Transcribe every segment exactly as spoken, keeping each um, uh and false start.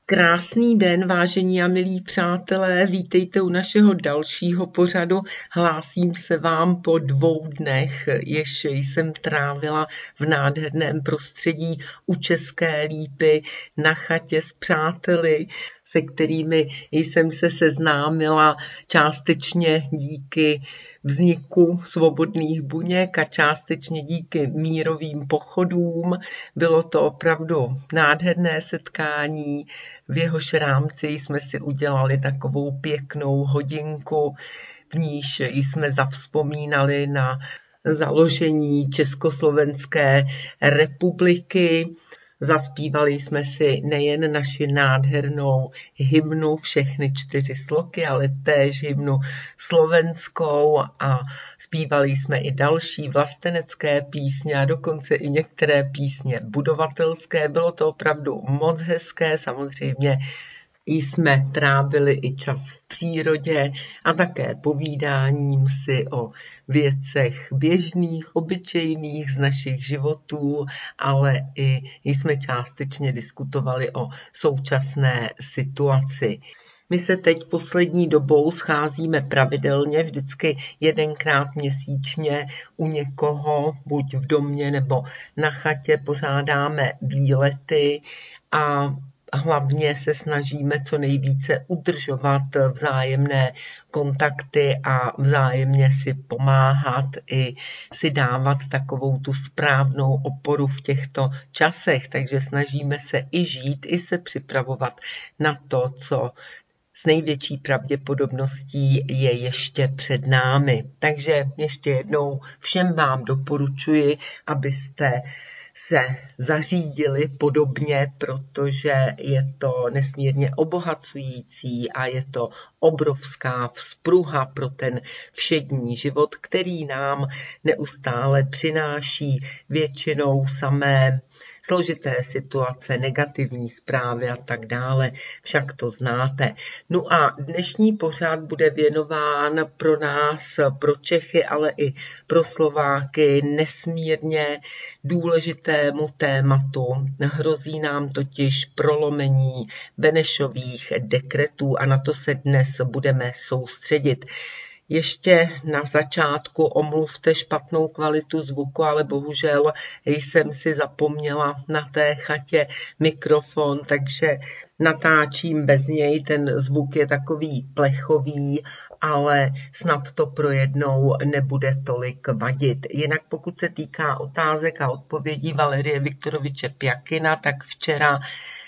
Krásný den, vážení a milí přátelé, vítejte u našeho dalšího pořadu. Hlásím se vám po dvou dnech, jež jsem trávila v nádherném prostředí u České Lípy na chatě s přáteli, se kterými jsem se seznámila částečně díky vzniku Svobodných buněk a částečně díky mírovým pochodům. Bylo to opravdu nádherné setkání, v jehož rámci jsme si udělali takovou pěknou hodinku, v níž jsme zavzpomínali na založení Československé republiky. Zaspívali jsme si nejen naši nádhernou hymnu Všechny čtyři sloky, ale též hymnu slovenskou a zpívali jsme i další vlastenecké písně a dokonce i některé písně budovatelské. Bylo to opravdu moc hezké, samozřejmě jsme trávili i čas v přírodě a také povídáním si o věcech běžných, obyčejných z našich životů, ale i jsme částečně diskutovali o současné situaci. My se teď poslední dobou scházíme pravidelně, vždycky jedenkrát měsíčně u někoho, buď v domě nebo na chatě, pořádáme výlety a hlavně se snažíme co nejvíce udržovat vzájemné kontakty a vzájemně si pomáhat i si dávat takovou tu správnou oporu v těchto časech. Takže snažíme se i žít, i se připravovat na to, co s největší pravděpodobností je ještě před námi. Takže ještě jednou všem vám doporučuji, abyste se zařídili podobně, protože je to nesmírně obohacující a je to obrovská vzpruha pro ten všední život, který nám neustále přináší většinou samé složité situace, negativní zprávy a tak dále, však to znáte. No a dnešní pořad bude věnován pro nás, pro Čechy, ale i pro Slováky nesmírně důležitému tématu. Hrozí nám totiž prolomení Benešových dekretů a na to se dnes budeme soustředit. Ještě na začátku omluvte špatnou kvalitu zvuku, ale bohužel jsem si zapomněla na té chatě mikrofon, takže natáčím bez něj. Ten zvuk je takový plechový, ale snad to pro jednou nebude tolik vadit. Jinak pokud se týká otázek a odpovědí Valerie Viktoroviče Pjakina, tak včera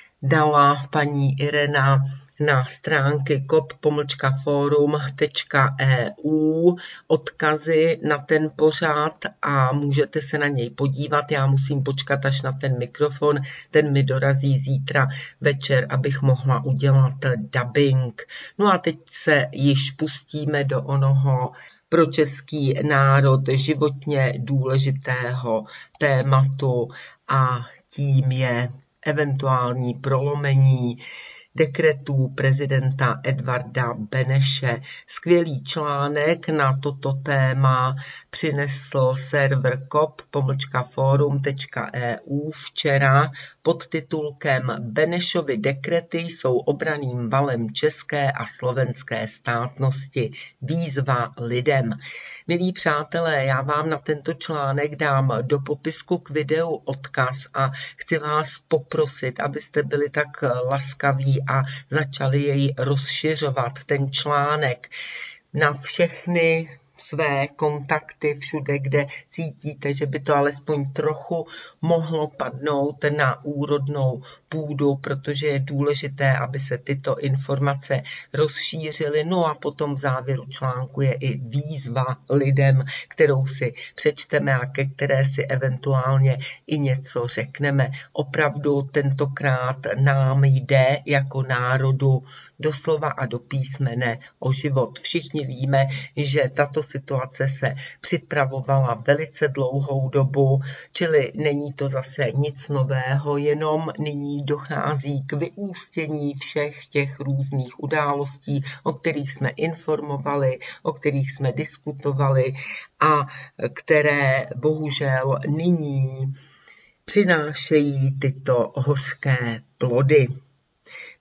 dala paní Irena na stránky kop pomlčka forum tečka e u odkazy na ten pořad a můžete se na něj podívat. Já musím počkat až na ten mikrofon, ten mi dorazí zítra večer, abych mohla udělat dubbing. No a teď se již pustíme do onoho pro český národ životně důležitého tématu a tím je eventuální prolomení dekretů prezidenta Edvarda Beneše. Skvělý článek na toto téma přinesl server kop pomlčka forum tečka e u včera pod titulkem Benešovy dekrety jsou obranným valem české a slovenské státnosti. Výzva lidem. Milí přátelé, já vám na tento článek dám do popisku k videu odkaz a chci vás poprosit, abyste byli tak laskaví a začali jej rozšiřovat, ten článek, na všechny své kontakty všude, kde cítíte, že by to alespoň trochu mohlo padnout na úrodnou půdu, protože je důležité, aby se tyto informace rozšířily. No a potom v závěru článku je i výzva lidem, kterou si přečteme a ke které si eventuálně i něco řekneme. Opravdu tentokrát nám jde jako národu doslova a do písmene o život. Všichni víme, že tato situace se připravovala velice dlouhou dobu, čili není to zase nic nového, jenom nyní dochází k vyústění všech těch různých událostí, o kterých jsme informovali, o kterých jsme diskutovali a které bohužel nyní přinášejí tyto hořké plody.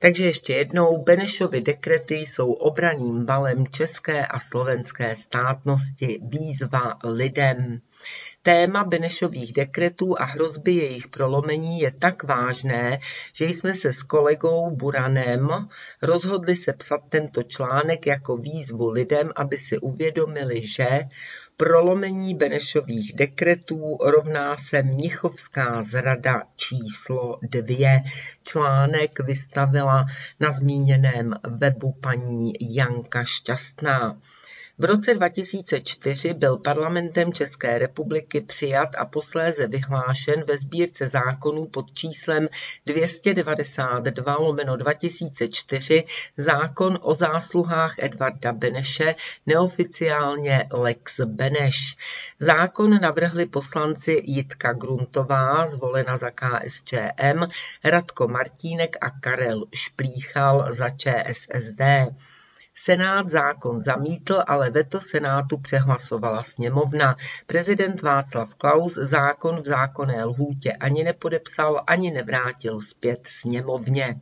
Takže ještě jednou, Benešovy dekrety jsou obranným valem české a slovenské státnosti, výzva lidem. Téma Benešových dekretů a hrozby jejich prolomení je tak vážné, že jsme se s kolegou Buranem rozhodli sepsat tento článek jako výzvu lidem, aby si uvědomili, že prolomení Benešových dekretů rovná se mnichovská zrada číslo dvě. Článek vystavila na zmíněném webu paní Janka Šťastná. V roce dva tisíce čtyři byl parlamentem České republiky přijat a posléze vyhlášen ve sbírce zákonů pod číslem dvě stě devadesát dva lomeno dva tisíce čtyři zákon o zásluhách Edvarda Beneše, neoficiálně Lex Beneš. Zákon navrhli poslanci Jitka Gruntová, zvolena za K S Č M, Radko Martínek a Karel Šplíchal za Č S S D. Senát zákon zamítl, ale veto Senátu přehlasovala sněmovna. Prezident Václav Klaus zákon v zákonné lhůtě ani nepodepsal, ani nevrátil zpět sněmovně.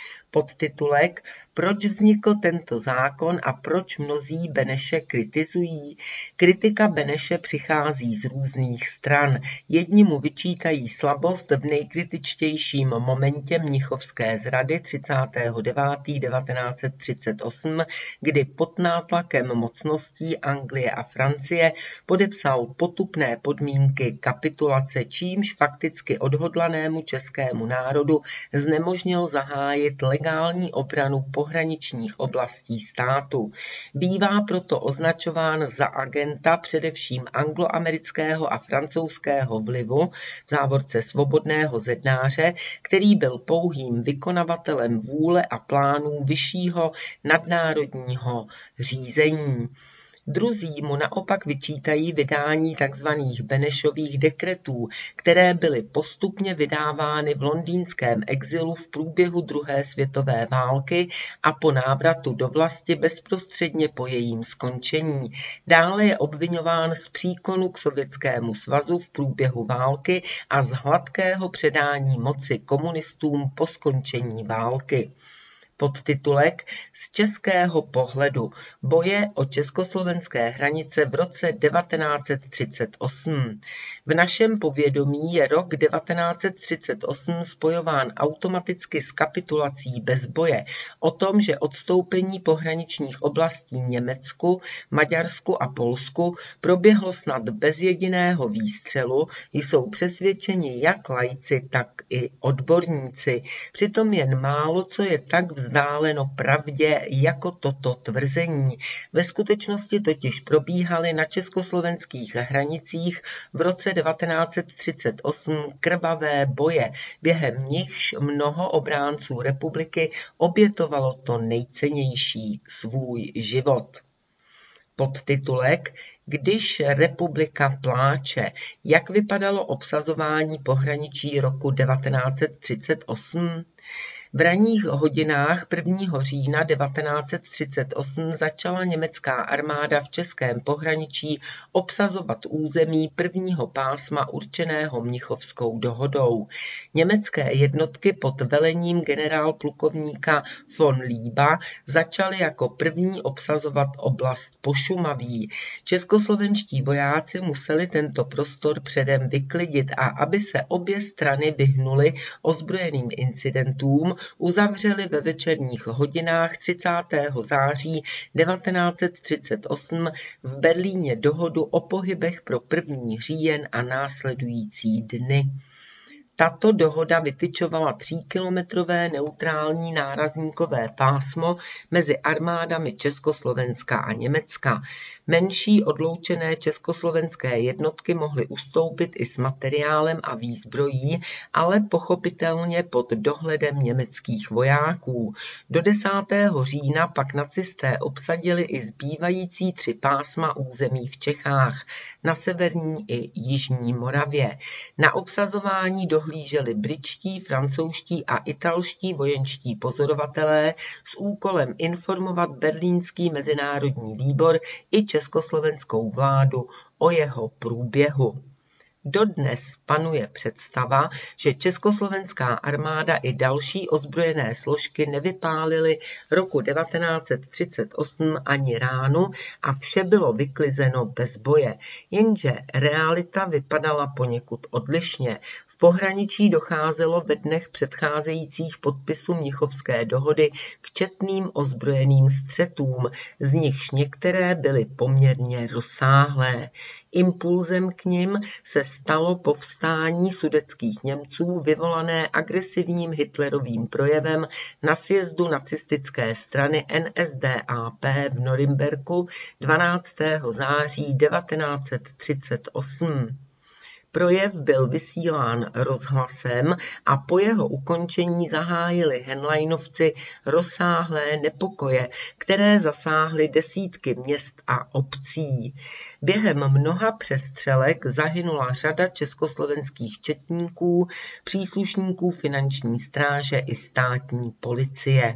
Podtitulek: Proč vznikl tento zákon a proč mnozí Beneše kritizují? Kritika Beneše přichází z různých stran. Jedni mu vyčítají slabost v nejkritičtějším momentě mnichovské zrady třicátého devátého devatenáct set třicet osm, kdy pod nátlakem mocností Anglie a Francie podepsal potupné podmínky kapitulace, čímž fakticky odhodlanému českému národu znemožnil zahájit legální obranu pohraničních oblastí státu. Bývá proto označován za agenta především angloamerického a francouzského vlivu, v závorce svobodného zednáře, který byl pouhým vykonavatelem vůle a plánů vyššího nadnárodního řízení. Druzí mu naopak vyčítají vydání tzv. Benešových dekretů, které byly postupně vydávány v londýnském exilu v průběhu druhé světové války a po návratu do vlasti bezprostředně po jejím skončení. Dále je obviňován z příkonu k Sovětskému svazu v průběhu války a z hladkého předání moci komunistům po skončení války. Podtitulek: Z českého pohledu boje o československé hranice v roce devatenáct set třicet osm. V našem povědomí je rok devatenáct set třicet osm spojován automaticky s kapitulací bez boje. O tom, že odstoupení pohraničních oblastí Německu, Maďarsku a Polsku proběhlo snad bez jediného výstřelu, jsou přesvědčeni jak laici, tak i odborníci. Přitom jen málo co je tak vzdáleno pravdě jako toto tvrzení. Ve skutečnosti totiž probíhaly na československých hranicích v roce devatenáct set třicet osm krvavé boje, během nichž mnoho obránců republiky obětovalo to nejcennější, svůj život. Podtitulek: Když republika pláče, jak vypadalo obsazování pohraničí roku devatenáct set třicet osm? V ranních hodinách prvního října devatenáct set třicet osm začala německá armáda v českém pohraničí obsazovat území prvního pásma určeného Mnichovskou dohodou. Německé jednotky pod velením generálplukovníka von Lieba začaly jako první obsazovat oblast Pošumaví. Českoslovenští vojáci museli tento prostor předem vyklidit a aby se obě strany vyhnuly ozbrojeným incidentům, uzavřeli ve večerních hodinách třicátého září devatenáct set třicet osm v Berlíně dohodu o pohybech pro první říjen a následující dny. Tato dohoda vytyčovala tříkilometrové neutrální nárazníkové pásmo mezi armádami Československa a Německa. Menší odloučené československé jednotky mohly ustoupit i s materiálem a výzbrojí, ale pochopitelně pod dohledem německých vojáků. Do desátého října pak nacisté obsadili i zbývající tři pásma území v Čechách, na severní i jižní Moravě. Na obsazování dohlíželi britští, francouzští a italští vojenští pozorovatelé s úkolem informovat berlínský mezinárodní výbor i československou vládu o jeho průběhu. Dodnes panuje představa, že československá armáda i další ozbrojené složky nevypálily roku devatenáct set třicet osm ani ránu a vše bylo vyklizeno bez boje. Jenže realita vypadala poněkud odlišně. V pohraničí docházelo ve dnech předcházejících podpisu Mnichovské dohody k četným ozbrojeným střetům, z nichž některé byly poměrně rozsáhlé. Impulzem k nim se stalo povstání sudetských Němců vyvolané agresivním Hitlerovým projevem na sjezdu nacistické strany N S D A P v Norimberku dvanáctého září devatenáct set třicet osm. Projev byl vysílán rozhlasem a po jeho ukončení zahájili Henleinovci rozsáhlé nepokoje, které zasáhly desítky měst a obcí. Během mnoha přestřelek zahynula řada československých četníků, příslušníků finanční stráže i státní policie.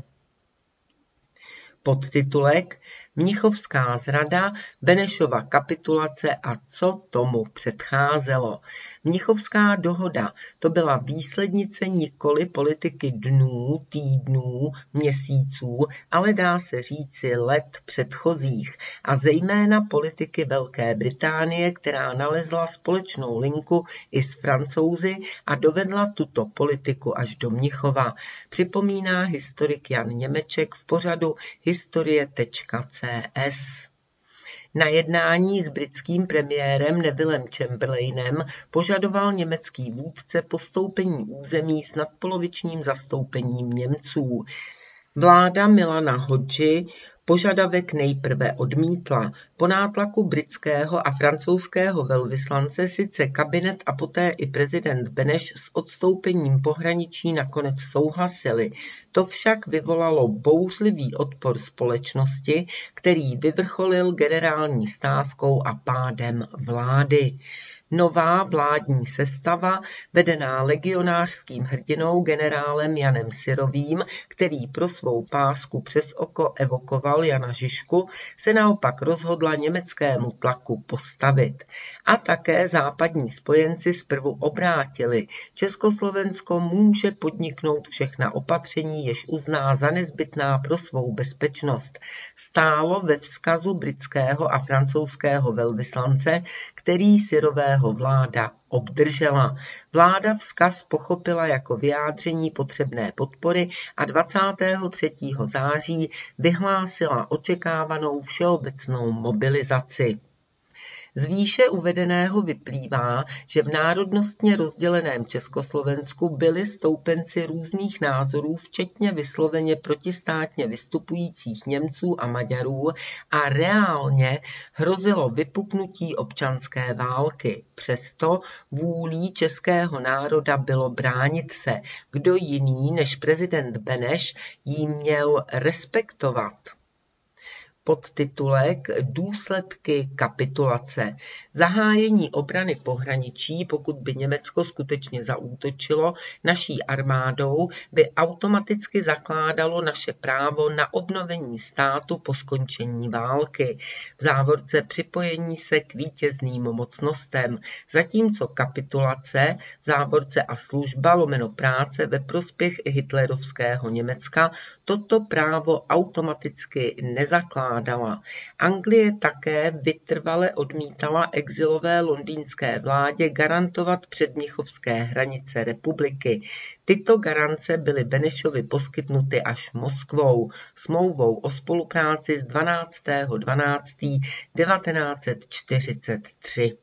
Podtitulek Mnichovská zrada, Benešova kapitulace a co tomu předcházelo. Mnichovská dohoda, to byla výslednice nikoli politiky dnů, týdnů, měsíců, ale dá se říci let předchozích a zejména politiky Velké Británie, která nalezla společnou linku i s Francouzi a dovedla tuto politiku až do Mnichova. Připomíná historik Jan Němeček v pořadu historie tečka cé es. Na jednání s britským premiérem Nevillem Chamberlainem požadoval německý vůdce postoupení území s nadpolovičním zastoupením Němců. Vláda Milana Hodži požadavek nejprve odmítla. Po nátlaku britského a francouzského velvyslance sice kabinet a poté i prezident Beneš s odstoupením pohraničí nakonec souhlasili. To však vyvolalo bouřlivý odpor společnosti, který vyvrcholil generální stávkou a pádem vlády. Nová vládní sestava, vedená legionářským hrdinou generálem Janem Syrovým, který pro svou pásku přes oko evokoval Jana Žižku, se naopak rozhodla německému tlaku postavit. A také západní spojenci zprvu obrátili. Československo může podniknout všechna opatření, jež uzná za nezbytná pro svou bezpečnost. Stálo ve vzkazu britského a francouzského velvyslance, který Syrového vláda obdržela. Vláda vzkaz pochopila jako vyjádření potřebné podpory a dvacátého třetího září vyhlásila očekávanou všeobecnou mobilizaci. Z výše uvedeného vyplývá, že v národnostně rozděleném Československu byli stoupenci různých názorů, včetně vysloveně protistátně vystupujících Němců a Maďarů, a reálně hrozilo vypuknutí občanské války. Přesto vůlí českého národa bylo bránit se. Kdo jiný než prezident Beneš jí měl respektovat? Podtitulek Důsledky kapitulace. Zahájení obrany pohraničí, pokud by Německo skutečně zaútočilo naší armádou, by automaticky zakládalo naše právo na obnovení státu po skončení války, v závorce připojení se k vítězným mocnostem, zatímco kapitulace, v závorce a služba lomeno práce ve prospěch hitlerovského Německa toto právo automaticky nezakládá. Anglie také vytrvale odmítala exilové londýnské vládě garantovat předmnichovské hranice republiky. Tyto garance byly Benešovi poskytnuty až Moskvou, smlouvou o spolupráci z dvanáctého dvanáctého devatenáct set čtyřicet tři.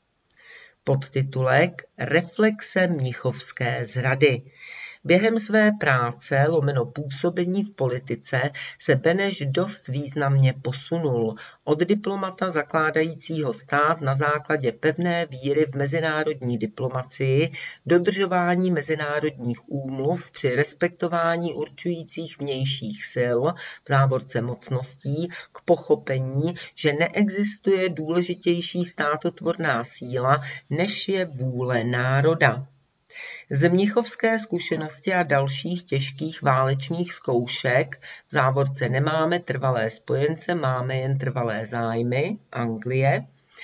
Podtitulek Reflexe mnichovské zrady. Během své práce lomeno působení v politice se Beneš dost významně posunul. Od diplomata zakládajícího stát na základě pevné víry v mezinárodní diplomacii, dodržování mezinárodních úmluv při respektování určujících vnějších sil, v závorce mocností, k pochopení, že neexistuje důležitější státotvorná síla, než je vůle národa. Z mnichovské zkušenosti a dalších těžkých válečných zkoušek, v závorce nemáme trvalé spojence, máme jen trvalé zájmy, Anglie,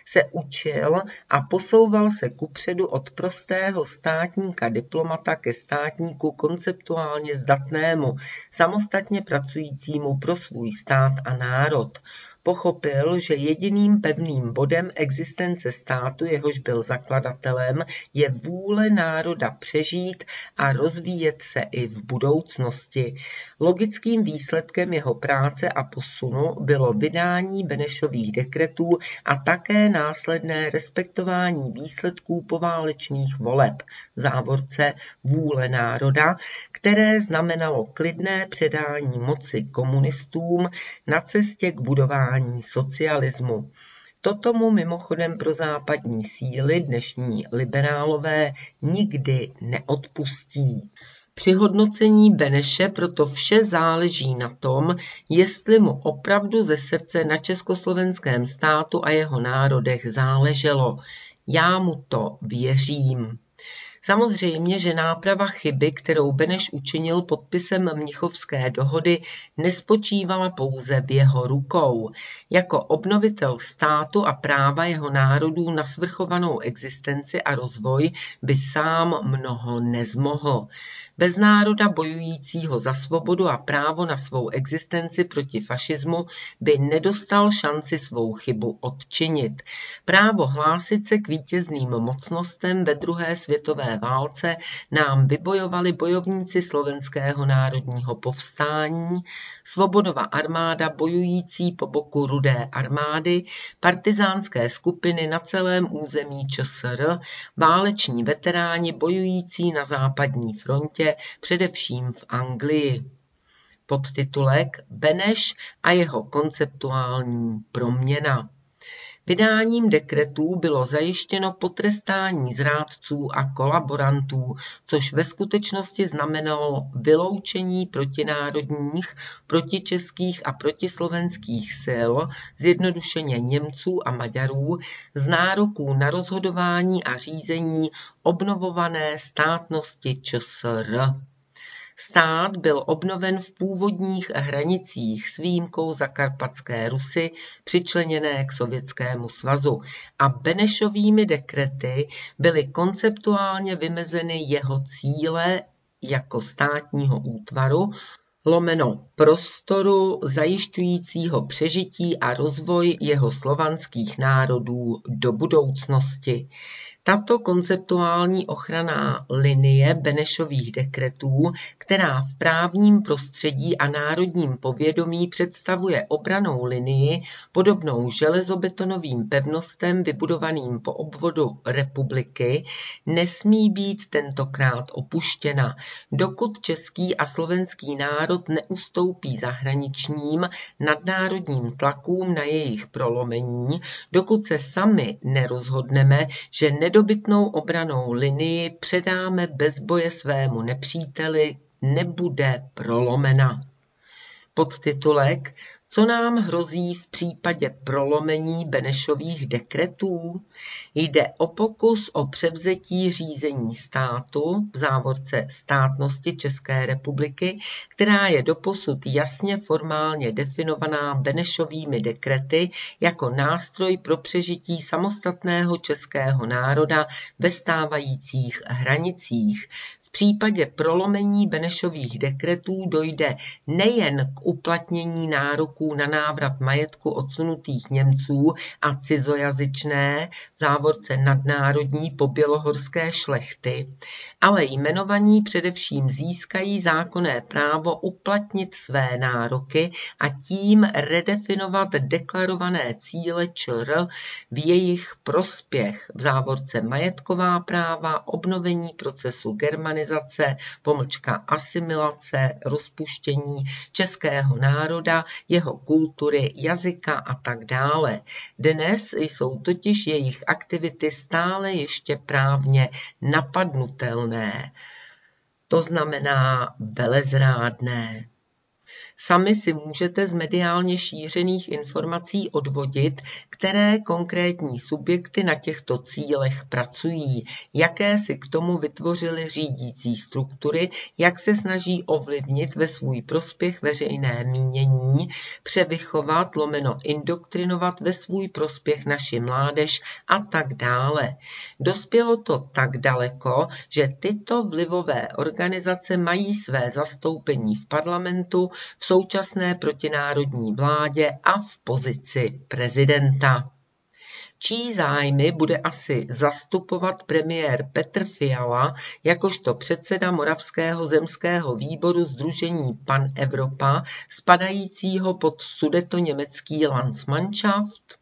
se učil a posouval se kupředu od prostého státníka diplomata ke státníku konceptuálně zdatnému, samostatně pracujícímu pro svůj stát a národ. Pochopil, že jediným pevným bodem existence státu, jehož byl zakladatelem, je vůle národa přežít a rozvíjet se i v budoucnosti. Logickým výsledkem jeho práce a posunu bylo vydání Benešových dekretů a také následné respektování výsledků poválečných voleb, v závorce vůle národa, které znamenalo klidné předání moci komunistům na cestě k budování socialismu. Toto mu mimochodem pro západní síly, dnešní liberálové, nikdy neodpustí. Při hodnocení Beneše proto vše záleží na tom, jestli mu opravdu ze srdce na československém státu a jeho národech záleželo. Já mu to věřím. Samozřejmě, že náprava chyby, kterou Beneš učinil podpisem Mnichovské dohody, nespočívala pouze v jeho rukou. Jako obnovitel státu a práva jeho národů na svrchovanou existenci a rozvoj by sám mnoho nezmohl. Bez národa bojujícího za svobodu a právo na svou existenci proti fašismu by nedostal šanci svou chybu odčinit. Právo hlásit se k vítězným mocnostem ve druhé světové válce nám vybojovali bojovníci Slovenského národního povstání, Svobodova armáda bojující po boku Rudé armády, partizánské skupiny na celém území ČSR, váleční veteráni bojující na západní frontě, především v Anglii. Podtitulek Beneš a jeho konceptuální proměna. Vydáním dekretů bylo zajištěno potrestání zrádců a kolaborantů, což ve skutečnosti znamenalo vyloučení protinárodních, protičeských a protislovenských sil, zjednodušeně Němců a Maďarů, z nároků na rozhodování a řízení obnovované státnosti ČSR. Stát byl obnoven v původních hranicích s výjimkou Zakarpatské Rusy, přičleněné k Sovětskému svazu, a Benešovými dekrety byly konceptuálně vymezeny jeho cíle jako státního útvaru, lomeno prostoru zajišťujícího přežití a rozvoj jeho slovanských národů do budoucnosti. Tato konceptuální ochranná linie Benešových dekretů, která v právním prostředí a národním povědomí představuje obrannou linii podobnou železobetonovým pevnostem vybudovaným po obvodu republiky, nesmí být tentokrát opuštěna, dokud český a slovenský národ neustoupí zahraničním nadnárodním tlakům na jejich prolomení, dokud se sami nerozhodneme, že nedobytnou obrannou linii předáme bez boje svému nepříteli, nebude prolomena. Podtitulek Co nám hrozí v případě prolomení Benešových dekretů? Jde o pokus o převzetí řízení státu, v závorce státnosti České republiky, která je doposud jasně formálně definovaná Benešovými dekrety jako nástroj pro přežití samostatného českého národa ve stávajících hranicích. V případě prolomení Benešových dekretů dojde nejen k uplatnění nároků na návrat majetku odsunutých Němců a cizojazyčné, v závorce nadnárodní pobělohorské šlechty, ale jmenovaní především získají zákonné právo uplatnit své nároky a tím redefinovat deklarované cíle ČR v jejich prospěch, v závorce majetková práva, obnovení procesu germanizace, pomlčka asimilace, rozpuštění českého národa, jeho kultury, jazyka a tak dále. Dnes jsou totiž jejich aktivity stále ještě právně napadnutelné, to znamená velezrádné. Sami si můžete z mediálně šířených informací odvodit, které konkrétní subjekty na těchto cílech pracují, jaké si k tomu vytvořily řídící struktury, jak se snaží ovlivnit ve svůj prospěch veřejné mínění, převychovat, lomeno indoktrinovat ve svůj prospěch naši mládež a tak dále. Dospělo to tak daleko, že tyto vlivové organizace mají své zastoupení v parlamentu, v současné protinárodní vládě a v pozici prezidenta. Čí zájmy bude asi zastupovat premiér Petr Fiala jakožto předseda Moravského zemského výboru sdružení Pan Evropa, spadajícího pod sudetoněmecký Landsmannschaft?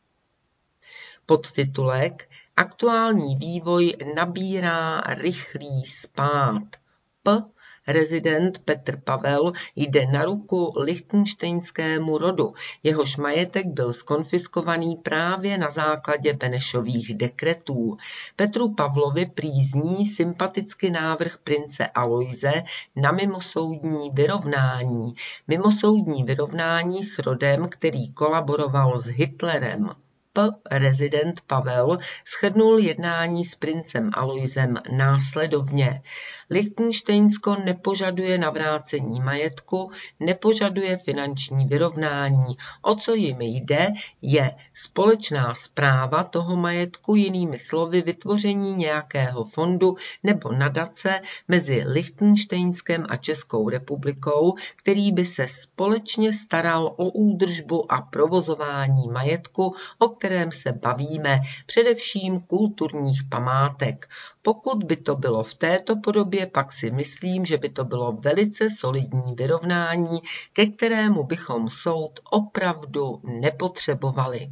Podtitulek Aktuální vývoj nabírá rychlý spád. P. Rezident Petr Pavel jde na ruku lichtenštejnskému rodu, jehož majetek byl zkonfiskovaný právě na základě Benešových dekretů. Petru Pavlovi prý zní sympaticky návrh prince Aloise na mimosoudní vyrovnání. Mimosoudní vyrovnání s rodem, který kolaboroval s Hitlerem. P. Rezident Pavel shrnul jednání s princem Aloisem následovně. Lichtenštejnsko nepožaduje navrácení majetku, nepožaduje finanční vyrovnání. O co jim jde, je společná správa toho majetku, jinými slovy vytvoření nějakého fondu nebo nadace mezi Lichtenštejnskem a Českou republikou, který by se společně staral o údržbu a provozování majetku, o kterém se bavíme, především kulturních památek. Pokud by to bylo v této podobě, pak si myslím, že by to bylo velice solidní vyrovnání, ke kterému bychom soud opravdu nepotřebovali.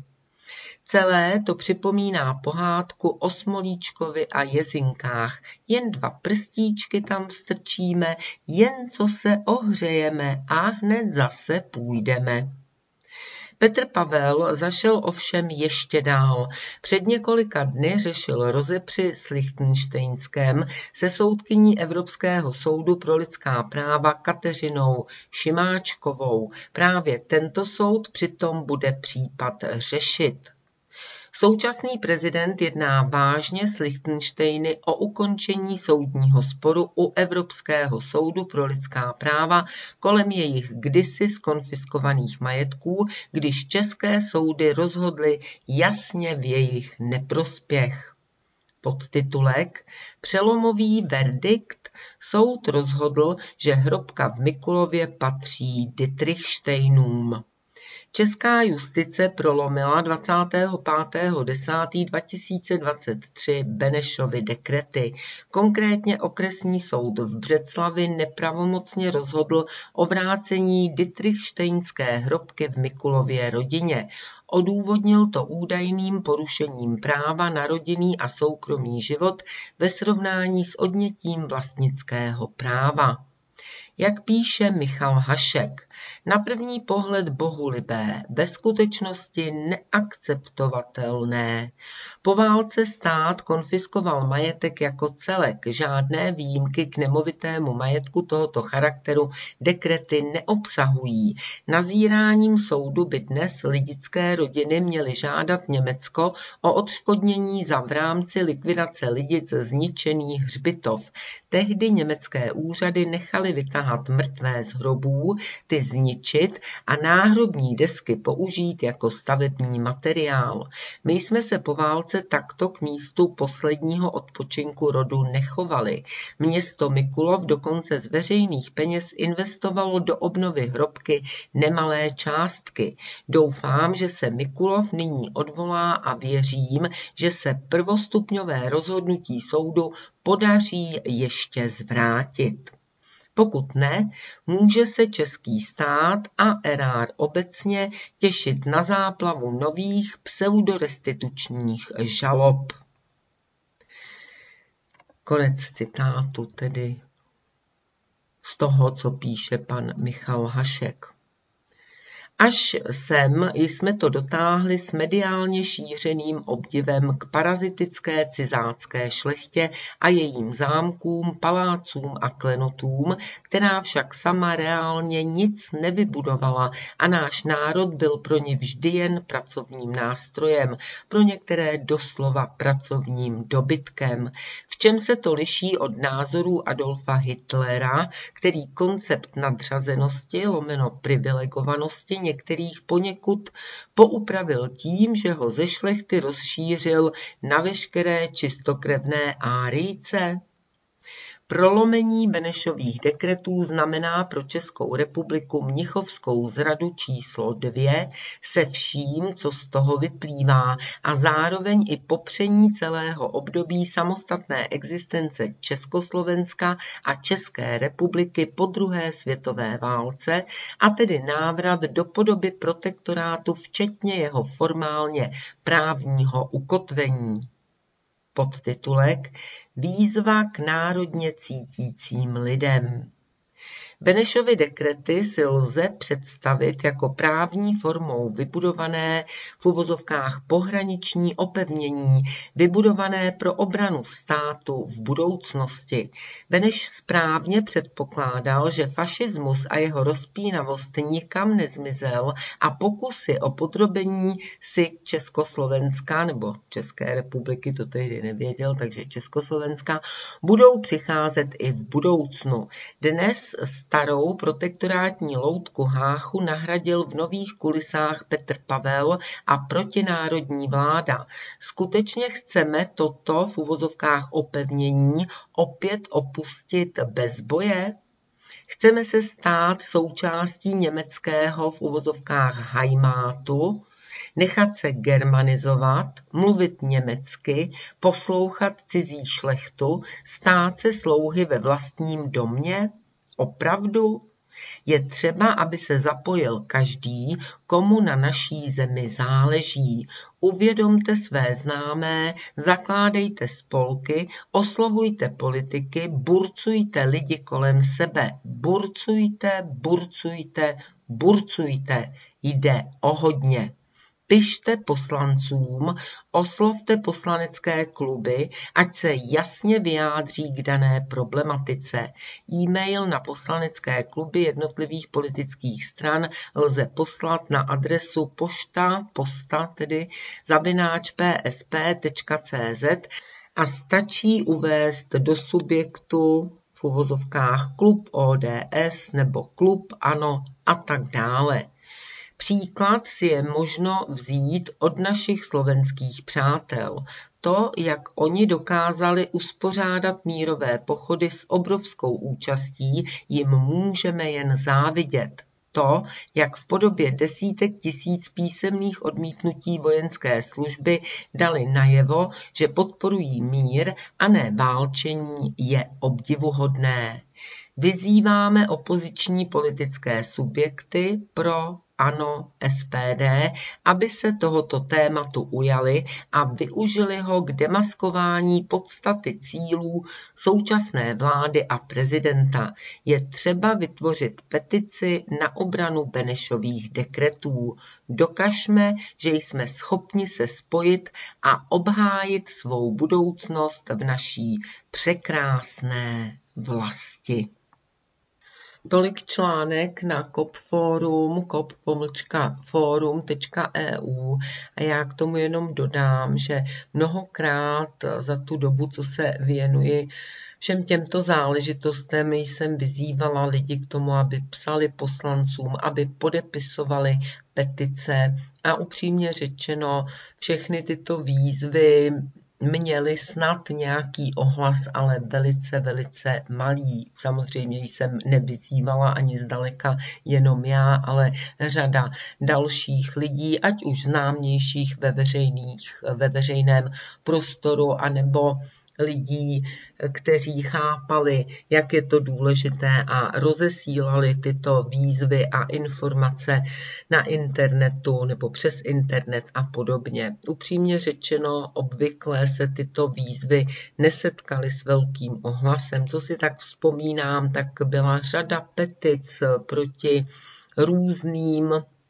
Celé to připomíná pohádku o Smolíčkovi a Jezinkách. Jen dva prstíčky tam strčíme, jen co se ohřejeme a hned zase půjdeme. Petr Pavel zašel ovšem ještě dál. Před několika dny řešil rozepři s Lichtenštejnskem se soudkyní Evropského soudu pro lidská práva Kateřinou Šimáčkovou. Právě tento soud přitom bude případ řešit. Současný prezident jedná vážně s Lichtenštejny o ukončení soudního sporu u Evropského soudu pro lidská práva kolem jejich kdysi zkonfiskovaných majetků, když české soudy rozhodly jasně v jejich neprospěch. Podtitulek Přelomový verdikt. Soud rozhodl, že hrobka v Mikulově patří Dittrichštejnům. Česká justice prolomila dvacátého pátého desátého dva tisíce dvacet tři Benešovy dekrety. Konkrétně okresní soud v Břeclavi nepravomocně rozhodl o vrácení Dittrichštejnské hrobky v Mikulově rodině. Odůvodnil to údajným porušením práva na rodinný a soukromý život ve srovnání s odnětím vlastnického práva. Jak píše Michal Hašek, na první pohled bohulibé, ve skutečnosti neakceptovatelné. Po válce stát konfiskoval majetek jako celek, žádné výjimky k nemovitému majetku tohoto charakteru dekrety neobsahují. Nazíráním soudu by dnes lidické rodiny měly žádat Německo o odškodnění za v rámci likvidace Lidic zničený hřbitov. Tehdy německé úřady nechaly vytahat mrtvé z hrobů, ty zničit a náhrobní desky použít jako stavební materiál. My jsme se po válce takto k místu posledního odpočinku rodu nechovali. Město Mikulov dokonce z veřejných peněz investovalo do obnovy hrobky nemalé částky. Doufám, že se Mikulov nyní odvolá a věřím, že se prvostupňové rozhodnutí soudu podaří ještě zvrátit. Pokud ne, může se český stát a erár obecně těšit na záplavu nových pseudorestitučních žalob. Konec citátu tedy z toho, co píše pan Michal Hašek. Až sem jsme to dotáhli s mediálně šířeným obdivem k parazitické cizácké šlechtě a jejím zámkům, palácům a klenotům, která však sama reálně nic nevybudovala a náš národ byl pro ně vždy jen pracovním nástrojem, pro některé doslova pracovním dobytkem. V čem se to liší od názorů Adolfa Hitlera, který koncept nadřazenosti lomeno privilegovanosti některých poněkud poupravil tím, že ho ze šlechty rozšířil na veškeré čistokrevné árijce? Prolomení Benešových dekretů znamená pro Českou republiku mnichovskou zradu číslo dvě se vším, co z toho vyplývá, a zároveň i popření celého období samostatné existence Československa a České republiky po druhé světové válce, a tedy návrat do podoby protektorátu včetně jeho formálně právního ukotvení. Podtitulek Výzva k národně cítícím lidem. Benešovy dekrety si lze představit jako právní formou vybudované v uvozovkách pohraniční opevnění, vybudované pro obranu státu v budoucnosti. Beneš správně předpokládal, že fašismus a jeho rozpínavost nikam nezmizel a pokusy o podrobení si Československa nebo České republiky, to tehdy nevěděl, takže Československa, budou přicházet i v budoucnu. Dnes starou protektorátní loutku Háchu nahradil v nových kulisách Petr Pavel a protinárodní vláda. Skutečně chceme toto v uvozovkách opevnění opět opustit bez boje? Chceme se stát součástí německého v uvozovkách Heimátu, nechat se germanizovat, mluvit německy, poslouchat cizí šlechtu, stát se slouhy ve vlastním domě? Opravdu? Je třeba, aby se zapojil každý, komu na naší zemi záleží. Uvědomte své známé, zakládejte spolky, oslovujte politiky, burcujte lidi kolem sebe. Burcujte, burcujte, burcujte. Jde o hodně. Pište poslancům, oslovte poslanecké kluby, ať se jasně vyjádří k dané problematice. E-mail na poslanecké kluby jednotlivých politických stran lze poslat na adresu pošta, posta tedy, zavináč p s p tečka c z a stačí uvést do subjektu v uvozovkách klub O D S nebo klub ANO a tak dále. Příklad si je možno vzít od našich slovenských přátel. To, jak oni dokázali uspořádat mírové pochody s obrovskou účastí, jim můžeme jen závidět. To, jak v podobě desítek tisíc písemných odmítnutí vojenské služby dali najevo, že podporují mír a ne válčení, je obdivuhodné. Vyzýváme opoziční politické subjekty pro ANO, S P D, aby se tohoto tématu ujali a využili ho k demaskování podstaty cílů současné vlády a prezidenta. Je třeba vytvořit petici na obranu Benešových dekretů. Dokažme, že jsme schopni se spojit a obhájit svou budoucnost v naší překrásné vlasti. Tolik článek na Kopforum, kop pomlčka forum tečka e u, a já k tomu jenom dodám, že mnohokrát za tu dobu, co se věnuji všem těmto záležitostem, jsem vyzývala lidi k tomu, aby psali poslancům, aby podepisovali petice, a upřímně řečeno, všechny tyto výzvy měli snad nějaký ohlas, ale velice, velice malý. Samozřejmě jsem nevyzývala ani zdaleka jenom já, ale řada dalších lidí, ať už známějších ve, veřejných, ve veřejném prostoru, anebo lidí, kteří chápali, jak je to důležité, a rozesílali tyto výzvy a informace na internetu nebo přes internet a podobně. Upřímně řečeno, obvykle se tyto výzvy nesetkaly s velkým ohlasem. Co si tak vzpomínám, tak byla řada petic proti různým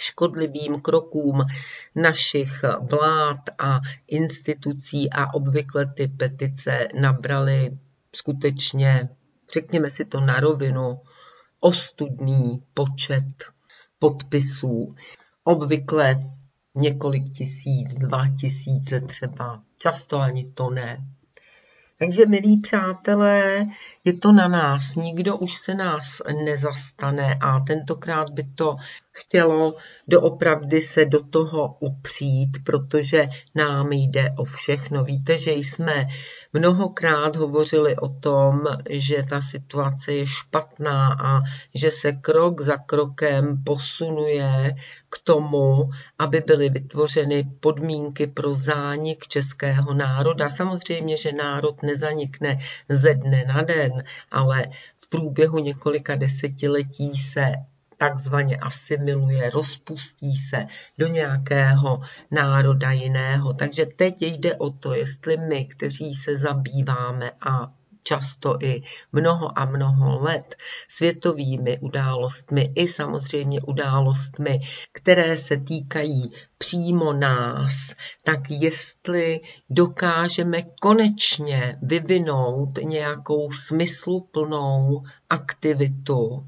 škodlivým krokům našich vlád a institucí a obvykle ty petice nabraly skutečně, řekněme si to na rovinu, ostudný počet podpisů. Obvykle několik tisíc, dva tisíce třeba, často ani to ne. Takže, milí přátelé, je to na nás, nikdo už se nás nezastane a tentokrát by to chtělo doopravdy se do toho upřít, protože nám jde o všechno. Víte, že jsme mnohokrát hovořili o tom, že ta situace je špatná a že se krok za krokem posunuje k tomu, aby byly vytvořeny podmínky pro zánik českého národa. Samozřejmě, že národ nezanikne ze dne na den, ale v průběhu několika desetiletí se takzvaně asimiluje, rozpustí se do nějakého národa jiného. Takže teď jde o to, jestli my, kteří se zabýváme a často i mnoho a mnoho let světovými událostmi i samozřejmě událostmi, které se týkají přímo nás, tak jestli dokážeme konečně vyvinout nějakou smysluplnou aktivitu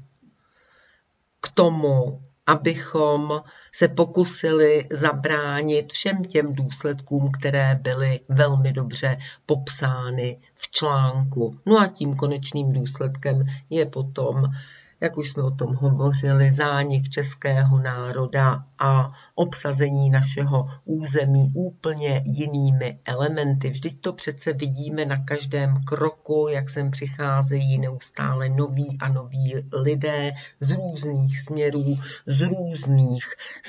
k tomu, abychom se pokusili zabránit všem těm důsledkům, které byly velmi dobře popsány v článku. No a tím konečným důsledkem je potom, jak už jsme o tom hovořili, zánik českého národa a obsazení našeho území úplně jinými elementy. Vždyť to přece vidíme na každém kroku, jak sem přicházejí neustále noví a noví lidé z různých směrů, z různých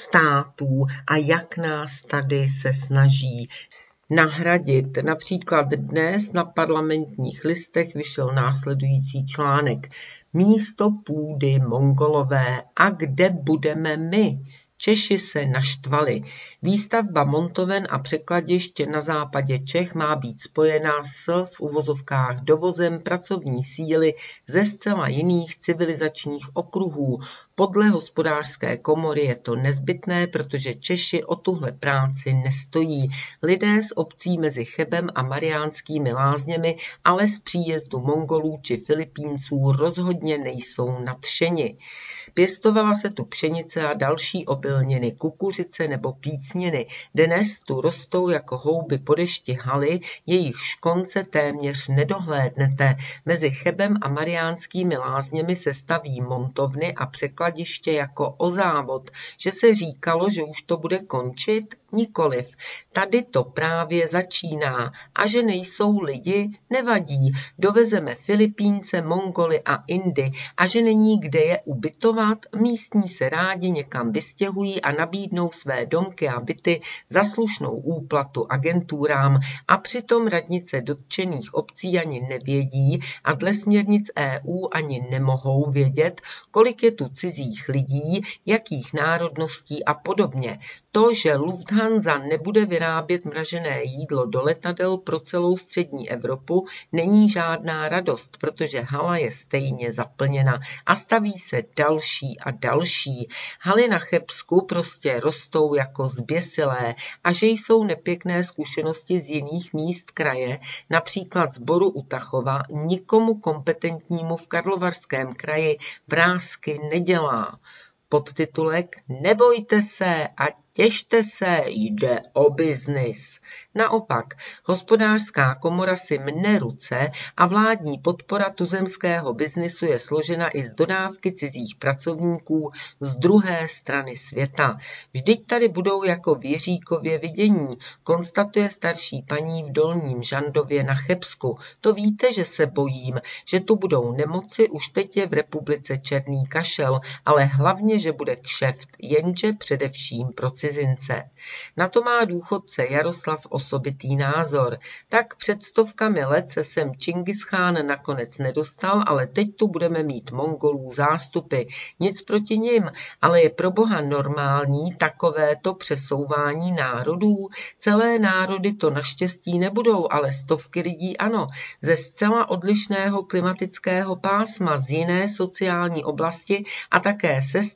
států a jak nás tady se snaží nahradit. Například dnes na Parlamentních listech vyšel následující článek. Místo půdy Mongolové a kde budeme my? Češi se naštvali. Výstavba montoven a překladiště na západě Čech má být spojena s v uvozovkách dovozem pracovní síly ze zcela jiných civilizačních okruhů. Podle hospodářské komory je to nezbytné, protože Češi o tuhle práci nestojí. Lidé z obcí mezi Chebem a Mariánskými Lázněmi ale z příjezdu Mongolů či Filipínců rozhodně nejsou nadšeni. Pěstovala se tu pšenice a další obilniny, kukuřice nebo pícniny. Dnes tu rostou jako houby po dešti haly, jejichž konce téměř nedohlédnete. Mezi Chebem a Mariánskými Lázněmi se staví montovny a překladiště jako o závod. Že se říkalo, že už to bude končit? Nikoliv. Tady to právě začíná. A že nejsou lidi? Nevadí. Dovezeme Filipínce, Mongoly a Indy. A že není kde je ubytovat? Místní se rádi někam vystěhují a nabídnou své domky a byty za slušnou úplatu agenturám a přitom radnice dotčených obcí ani nevědí a dle směrnic E U ani nemohou vědět, kolik je tu cizích lidí, jakých národností a podobně. To, že Lufthansa nebude vyrábět mražené jídlo do letadel pro celou střední Evropu, není žádná radost, protože hala je stejně zaplněna a staví se další a další. Haly na Chebsku prostě rostou jako zběsilé a že jsou nepěkné zkušenosti z jiných míst kraje, například z Boru u Tachova, nikomu kompetentnímu v Karlovarském kraji vrásky nedělá. Podtitulek Nebojte se a těšte se, jde o biznis. Naopak, hospodářská komora si mne ruce a vládní podpora tuzemského biznisu je složena i z dodávky cizích pracovníků z druhé strany světa. Vždyť tady budou jako v Jiříkově vidění, konstatuje starší paní v Dolním Žandově na Chebsku. To víte, že se bojím, že tu budou nemoci, už teď je v republice černý kašel, ale hlavně, že bude kšeft, jenže především pro cizince. Na to má důchodce Jaroslav osobitý názor. Tak před stovkami let se sem Čingischán nakonec nedostal, ale teď tu budeme mít Mongolů zástupy. Nic proti nim, ale je pro boha normální takovéto přesouvání národů. Celé národy to naštěstí nebudou, ale stovky lidí ano. Ze zcela odlišného klimatického pásma, z jiné sociální oblasti a také se zcela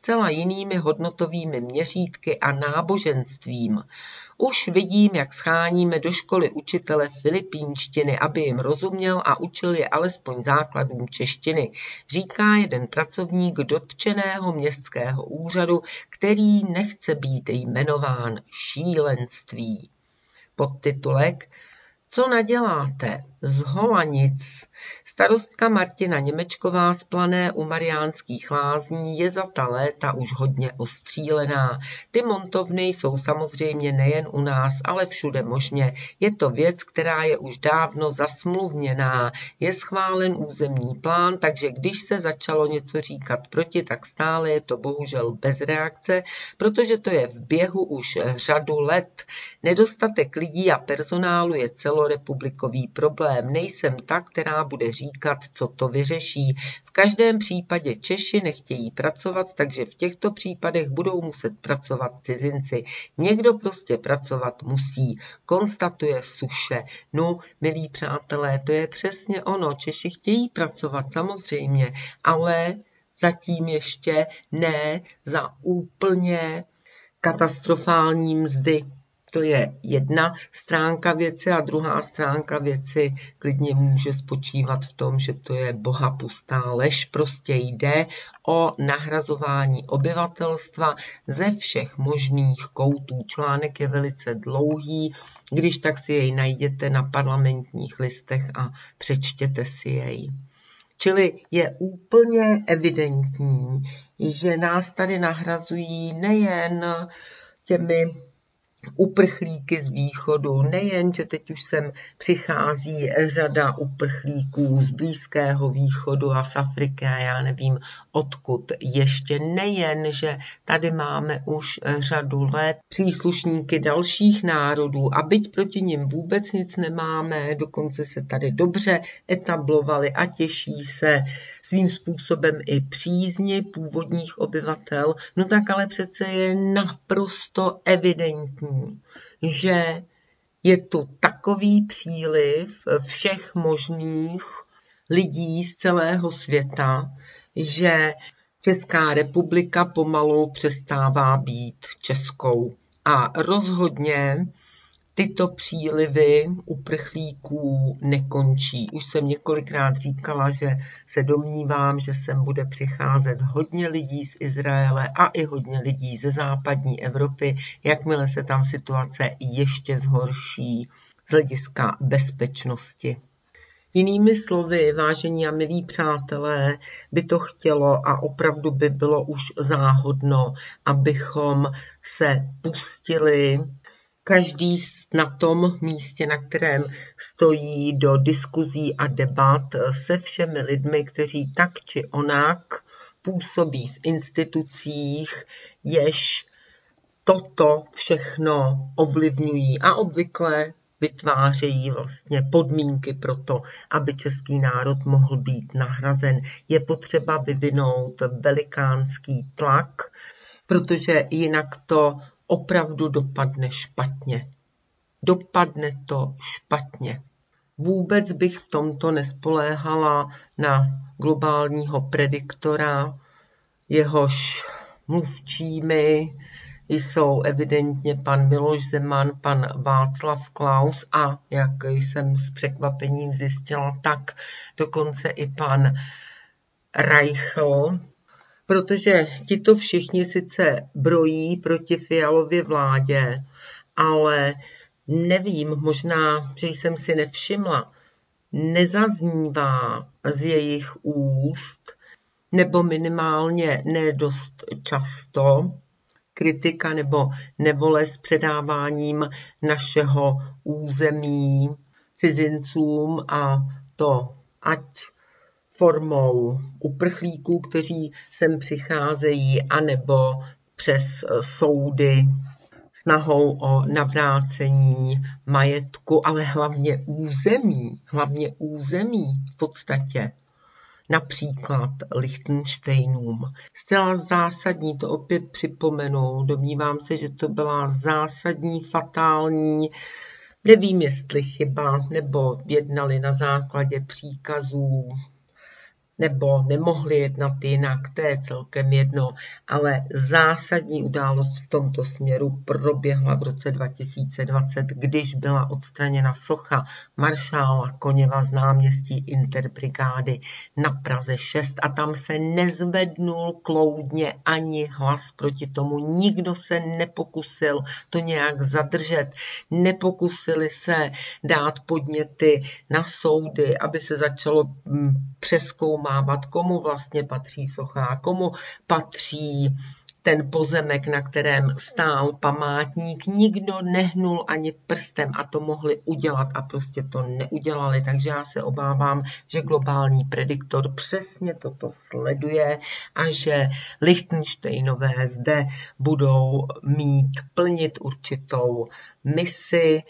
zcela jinými hodnotovými měřítky a náboženstvím. Už vidím, jak scháníme do školy učitele filipínštiny, aby jim rozuměl a učil je alespoň základům češtiny, říká jeden pracovník dotčeného městského úřadu, který nechce být jmenován. Šílenství. Podtitulek: Co naděláte? Z Holanic. Starostka Martina Němečková z Plané u Mariánských Lázní je za ta léta už hodně ostřílená. Ty montovny jsou samozřejmě nejen u nás, ale všude možně. Je to věc, která je už dávno zasmluvněná. Je schválen územní plán, takže když se začalo něco říkat proti, tak stále je to bohužel bez reakce, protože to je v běhu už řadu let. Nedostatek lidí a personálu je celorepublikový problém. Nejsem ta, která bude říkat, co to vyřeší. V každém případě Češi nechtějí pracovat, takže v těchto případech budou muset pracovat cizinci. Někdo prostě pracovat musí, konstatuje Suše. No, milí přátelé, to je přesně ono. Češi chtějí pracovat, samozřejmě, ale zatím ještě ne za úplně katastrofální mzdy. To je jedna stránka věci a druhá stránka věci klidně může spočívat v tom, že to je bohapustá lež. Prostě jde o nahrazování obyvatelstva ze všech možných koutů. Článek je velice dlouhý, když tak si jej najděte na Parlamentních listech a přečtěte si jej. Čili je úplně evidentní, že nás tady nahrazují nejen těmi uprchlíky z východu, nejen, že teď už sem přichází řada uprchlíků z Blízkého východu a z Afriky a já nevím odkud. Ještě nejen, že tady máme už řadu let příslušníky dalších národů a byť proti nim vůbec nic nemáme, dokonce se tady dobře etablovali a těší se svým způsobem i přízni původních obyvatel, no tak ale přece je naprosto evidentní, že je tu takový příliv všech možných lidí z celého světa, že Česká republika pomalu přestává být českou. A rozhodně tyto přílivy uprchlíků nekončí. Už jsem několikrát říkala, že se domnívám, že sem bude přicházet hodně lidí z Izraele a i hodně lidí ze západní Evropy, jakmile se tam situace ještě zhorší z hlediska bezpečnosti. Jinými slovy, vážení a milí přátelé, by to chtělo a opravdu by bylo už záhodno, abychom se pustili každý na tom místě, na kterém stojí, do diskuzí a debat se všemi lidmi, kteří tak či onak působí v institucích, jež toto všechno ovlivňují a obvykle vytvářejí vlastně podmínky pro to, aby český národ mohl být nahrazen. Je potřeba vyvinout velikánský tlak, protože jinak to opravdu dopadne špatně. Dopadne to špatně. Vůbec bych v tomto nespoléhala na globálního prediktora, jehož mluvčími jsou evidentně pan Miloš Zeman, pan Václav Klaus a, jak jsem s překvapením zjistila, tak dokonce i pan Reichl, protože tito všichni sice brojí proti Fialově vládě, ale nevím, možná, že jsem si nevšimla, nezaznívá z jejich úst, nebo minimálně ne dost často, kritika nebo nevole s předáváním našeho území cizincům, a to ať formou uprchlíků, kteří sem přicházejí, anebo přes soudy snahou o navrácení majetku, ale hlavně území, hlavně území v podstatě, například Lichtenštejnům. Zcela zásadní, to opět připomenu, domnívám se, že to byla zásadní, fatální, nevím, jestli chyba, nebo jednali na základě příkazů nebo nemohli jednat jinak, to je celkem jedno, ale zásadní událost v tomto směru proběhla v roce dva tisíce dvacet, když byla odstraněna socha maršála Koněva z náměstí Interbrigády na Praze šest a tam se nezvednul kloudně ani hlas proti tomu. Nikdo se nepokusil to nějak zadržet, nepokusili se dát podněty na soudy, aby se začalo přezkoumávat, komu vlastně patří socha, komu patří ten pozemek, na kterém stál památník. Nikdo nehnul ani prstem a to mohli udělat a prostě to neudělali. Takže já se obávám, že globální prediktor přesně toto sleduje a že Lichtenštejnové zde budou mít plnit určitou misi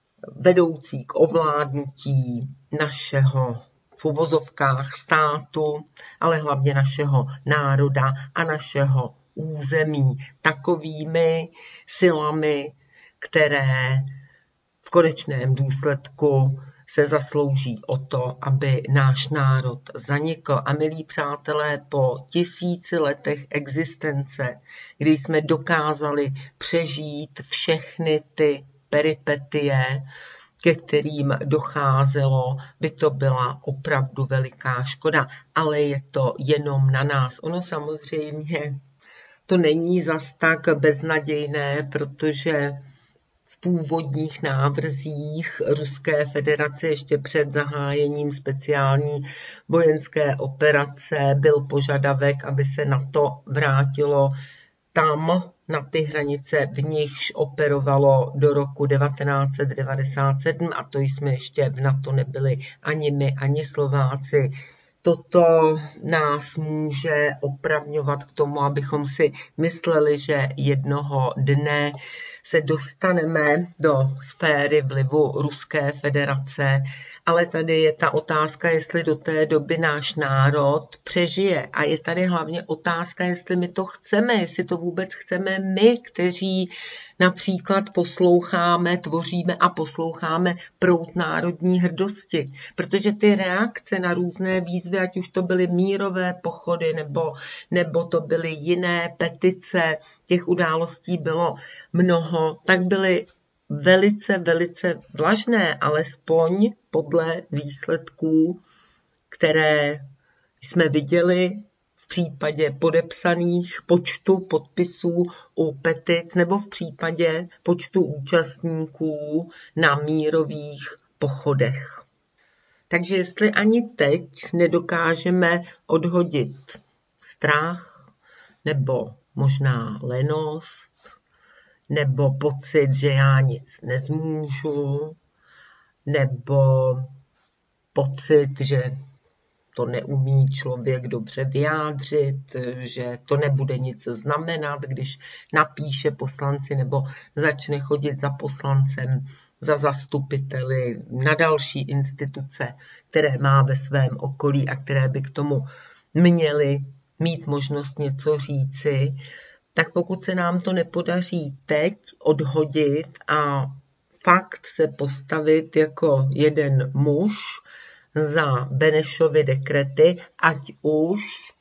vedoucí k ovládnutí našeho v uvozovkách státu, ale hlavně našeho národa a našeho území takovými silami, které v konečném důsledku se zaslouží o to, aby náš národ zanikl. A milí přátelé, po tisíci letech existence, kdy jsme dokázali přežít všechny ty peripetie, ke kterým docházelo, by to byla opravdu veliká škoda, ale je to jenom na nás. Ono samozřejmě to není zas tak beznadějné, protože v původních návrzích Ruské federace ještě před zahájením speciální vojenské operace byl požadavek, aby se NATO vrátilo tam na ty hranice, v nichž operovalo do roku devatenáct set devadesát sedm a to jsme ještě v NATO nebyli ani my, ani Slováci. Toto nás může opravňovat k tomu, abychom si mysleli, že jednoho dne se dostaneme do sféry vlivu Ruské federace, ale tady je ta otázka, jestli do té doby náš národ přežije. A je tady hlavně otázka, jestli my to chceme, jestli to vůbec chceme my, kteří například posloucháme, tvoříme a posloucháme proud národní hrdosti. Protože ty reakce na různé výzvy, ať už to byly mírové pochody, nebo, nebo to byly jiné petice, těch událostí bylo mnoho, tak byly velice, velice vlažné, alespoň podle výsledků, které jsme viděli v případě podepsaných počtu podpisů u petic nebo v případě počtu účastníků na mírových pochodech. Takže jestli ani teď nedokážeme odhodit strach nebo možná lenost, nebo pocit, že já nic nezmůžu, nebo pocit, že to neumí člověk dobře vyjádřit, že to nebude nic znamenat, když napíše poslanci nebo začne chodit za poslancem, za zastupiteli na další instituce, které má ve svém okolí a které by k tomu měly mít možnost něco říci, tak pokud se nám to nepodaří teď odhodit a fakt se postavit jako jeden muž za Benešovy dekrety, ať už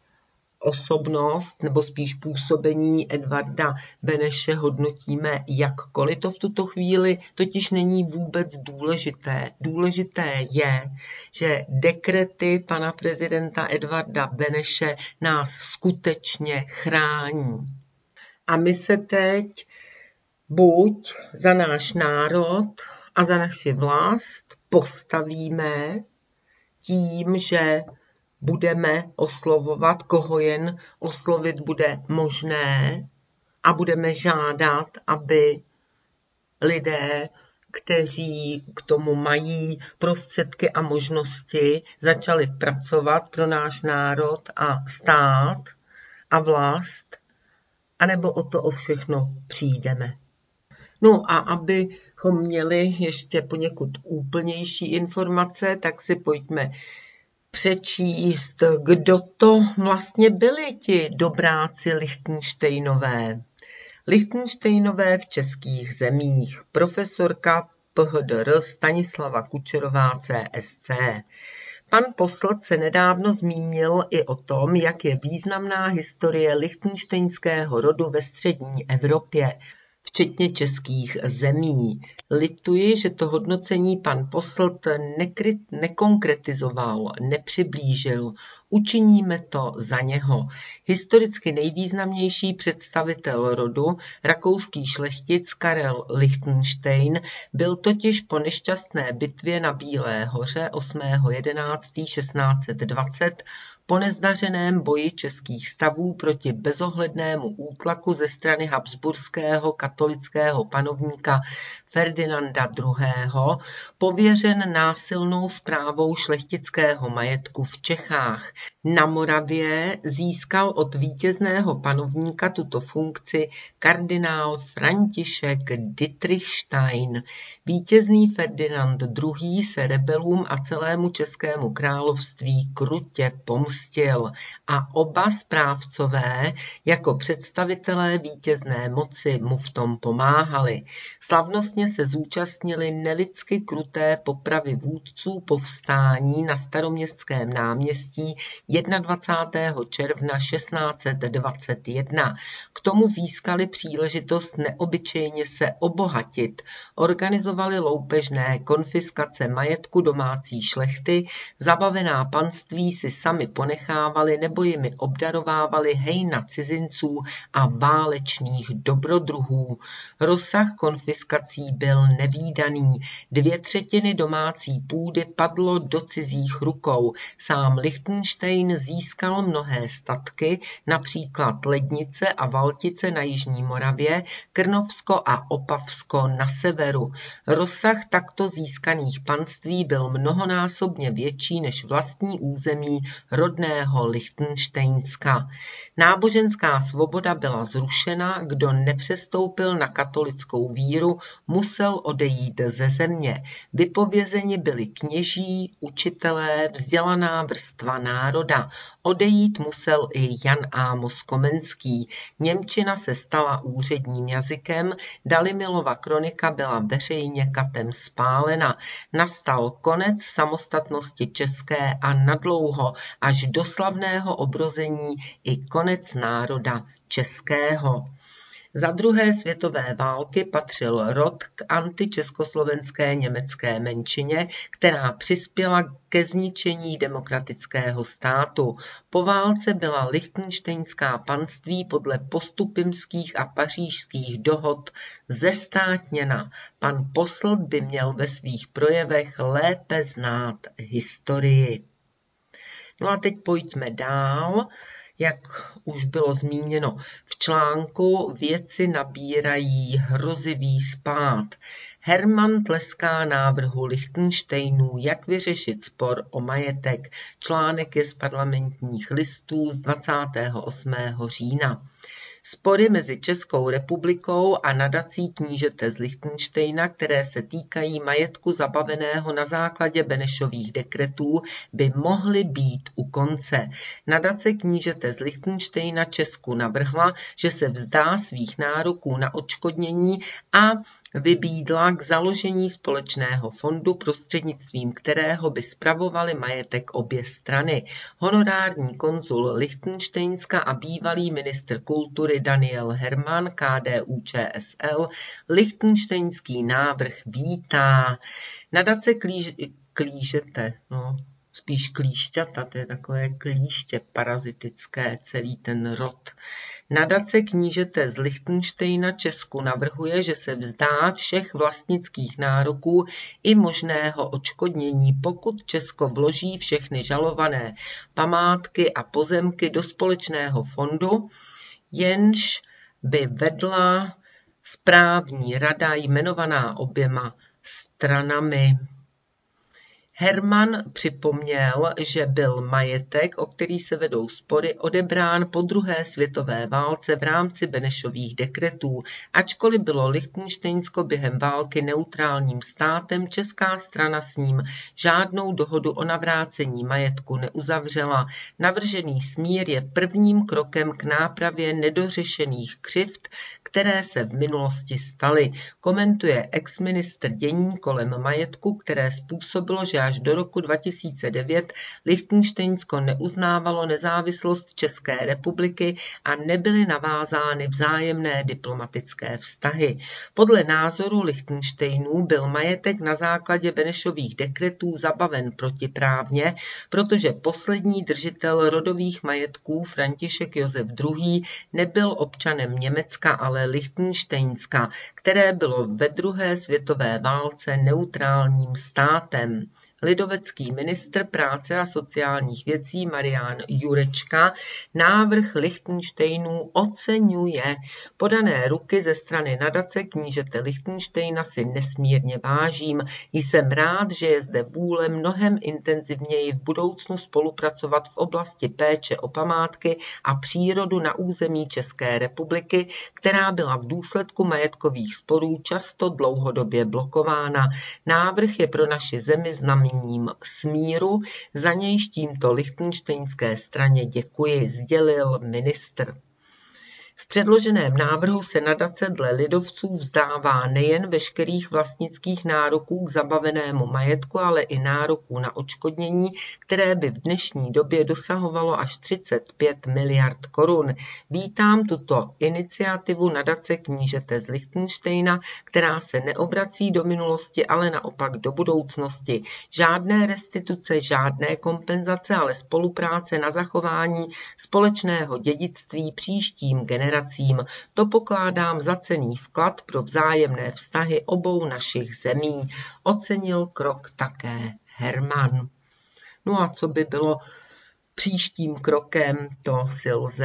osobnost nebo spíš působení Edvarda Beneše hodnotíme jakkoliv, to v tuto chvíli totiž není vůbec důležité. Důležité je, že dekrety pana prezidenta Edvarda Beneše nás skutečně chrání. A my se teď buď za náš národ a za naši vlast postavíme tím, že budeme oslovovat, koho jen oslovit bude možné a budeme žádat, aby lidé, kteří k tomu mají prostředky a možnosti, začali pracovat pro náš národ a stát a vlast, anebo o to o všechno přijdeme. No a abychom měli ještě poněkud úplnější informace, tak si pojďme přečíst, kdo to vlastně byli ti dobráci Lichtenštejnové. Lichtenštejnové v českých zemích, profesorka P H D R Stanislava Kučerová C S C. Pan Posselt se nedávno zmínil i o tom, jak je významná historie lichtenštejnského rodu ve střední Evropě, včetně českých zemí. Lituji, že to hodnocení pan Posselt nekry, nekonkretizoval, nepřiblížil. Učiníme to za něho. Historicky nejvýznamnější představitel rodu, rakouský šlechtic Karel Lichtenštejn, byl totiž po nešťastné bitvě na Bílé hoře osmého jedenáctého šestnáct set dvacet po nezdařeném boji českých stavů proti bezohlednému útlaku ze strany habsburského katolického panovníka Ferdinanda druhého. pověřen násilnou správou šlechtického majetku v Čechách. Na Moravě získal od vítězného panovníka tuto funkci kardinál František Dietrichstein. Vítězný Ferdinand druhý. se rebelům a celému českému království krutě pomstil a oba správcové jako představitelé vítězné moci mu v tom pomáhali. Slavnostně se zúčastnili nelidsky kruté popravy vůdců povstání na Staroměstském náměstí dvacátého prvního června šestnáct set dvacet jedna. K tomu získali příležitost neobyčejně se obohatit. Organizovali loupežné konfiskace majetku domácí šlechty, zabavená panství si sami ponechávali nebo jimi obdarovávali hejna cizinců a válečných dobrodruhů. Rozsah konfiskací byl nevídaný. Dvě třetiny domácí půdy padlo do cizích rukou. Sám Lichtenštejn získal mnohé statky, například Lednice a Valtice na jižní Moravě, Krnovsko a Opavsko na severu. Rozsah takto získaných panství byl mnohonásobně větší než vlastní území rodného Lichtenštejnska. Náboženská svoboda byla zrušena, kdo nepřestoupil na katolickou víru, musel odejít ze země. Vypovězeni byli kněží, učitelé, vzdělaná vrstva národa. Odejít musel i Jan Amos Komenský. Němčina se stala úředním jazykem, Dalimilova kronika byla veřejně katem spálena. Nastal konec samostatnosti české a nadlouho až do slavného obrození i konec národa českého. Za druhé světové války patřil rod k antičeskoslovenské německé menšině, která přispěla ke zničení demokratického státu. Po válce byla lichtenštejnská panství podle postupimských a pařížských dohod zestátněna. Pan Posselt by měl ve svých projevech lépe znát historii. No a teď pojďme dál. Jak už bylo zmíněno v článku, věci nabírají hrozivý spád. Herman tleská návrhu Lichtenštejnů, jak vyřešit spor o majetek. Článek je z Parlamentních listů z dvacátého osmého října. Spory mezi Českou republikou a nadací knížete z Lichtenštejna, které se týkají majetku zabaveného na základě Benešových dekretů, by mohly být u konce. Nadace knížete z Lichtenštejna Česku navrhla, že se vzdá svých nároků na odškodnění a vybídla k založení společného fondu, prostřednictvím kterého by spravovali majetek obě strany. Honorární konzul Lichtenštejnska a bývalý ministr kultury Daniel Herman, K D U Č S L, lichtenštejnský návrh vítá. Nadace klíž, klížete, no, spíš klíšťata, to je takové klíště parazitické, celý ten rod. Nadace knížete z Lichtenštejna Česku navrhuje, že se vzdá všech vlastnických nároků i možného odškodnění, pokud Česko vloží všechny žalované památky a pozemky do společného fondu, jenž by vedla správní rada jmenovaná oběma stranami. Herman připomněl, že byl majetek, o který se vedou spory, odebrán po druhé světové válce v rámci Benešových dekretů. Ačkoliv bylo Lichtenštejnsko během války neutrálním státem, česká strana s ním žádnou dohodu o navrácení majetku neuzavřela. Navržený smír je prvním krokem k nápravě nedořešených křivd, které se v minulosti staly. Komentuje exministr dění kolem majetku, které způsobilo, že až do roku dva tisíce devět Lichtenštejnsko neuznávalo nezávislost České republiky a nebyly navázány vzájemné diplomatické vztahy. Podle názoru Lichtenštejnů byl majetek na základě Benešových dekretů zabaven protiprávně, protože poslední držitel rodových majetků František Josef druhý. nebyl občanem Německa, ale Lichtenštejnska, které bylo ve druhé světové válce neutrálním státem. Lidovecký ministr práce a sociálních věcí Marián Jurečka návrh Lichtenštejnů oceňuje. Podané ruky ze strany nadace knížete Lichtenštejna si nesmírně vážím. Jsem rád, že je zde vůle mnohem intenzivněji v budoucnu spolupracovat v oblasti péče o památky a přírodu na území České republiky, která byla v důsledku majetkových sporů často dlouhodobě blokována. Návrh je pro naši zemi znamením smíru, za nějž tímto lichtenštejnské straně děkuji, sdělil ministr. V předloženém návrhu se nadace dle lidovců vzdává nejen veškerých vlastnických nároků k zabavenému majetku, ale i nároků na odškodnění, které by v dnešní době dosahovalo až třicet pět miliard korun. Vítám tuto iniciativu nadace knížete z Lichtenštejna, která se neobrací do minulosti, ale naopak do budoucnosti. Žádné restituce, žádné kompenzace, ale spolupráce na zachování společného dědictví příštím generacím. To pokládám za cenný vklad pro vzájemné vztahy obou našich zemí. Ocenil krok také Herman. No a co by bylo příštím krokem, to si lze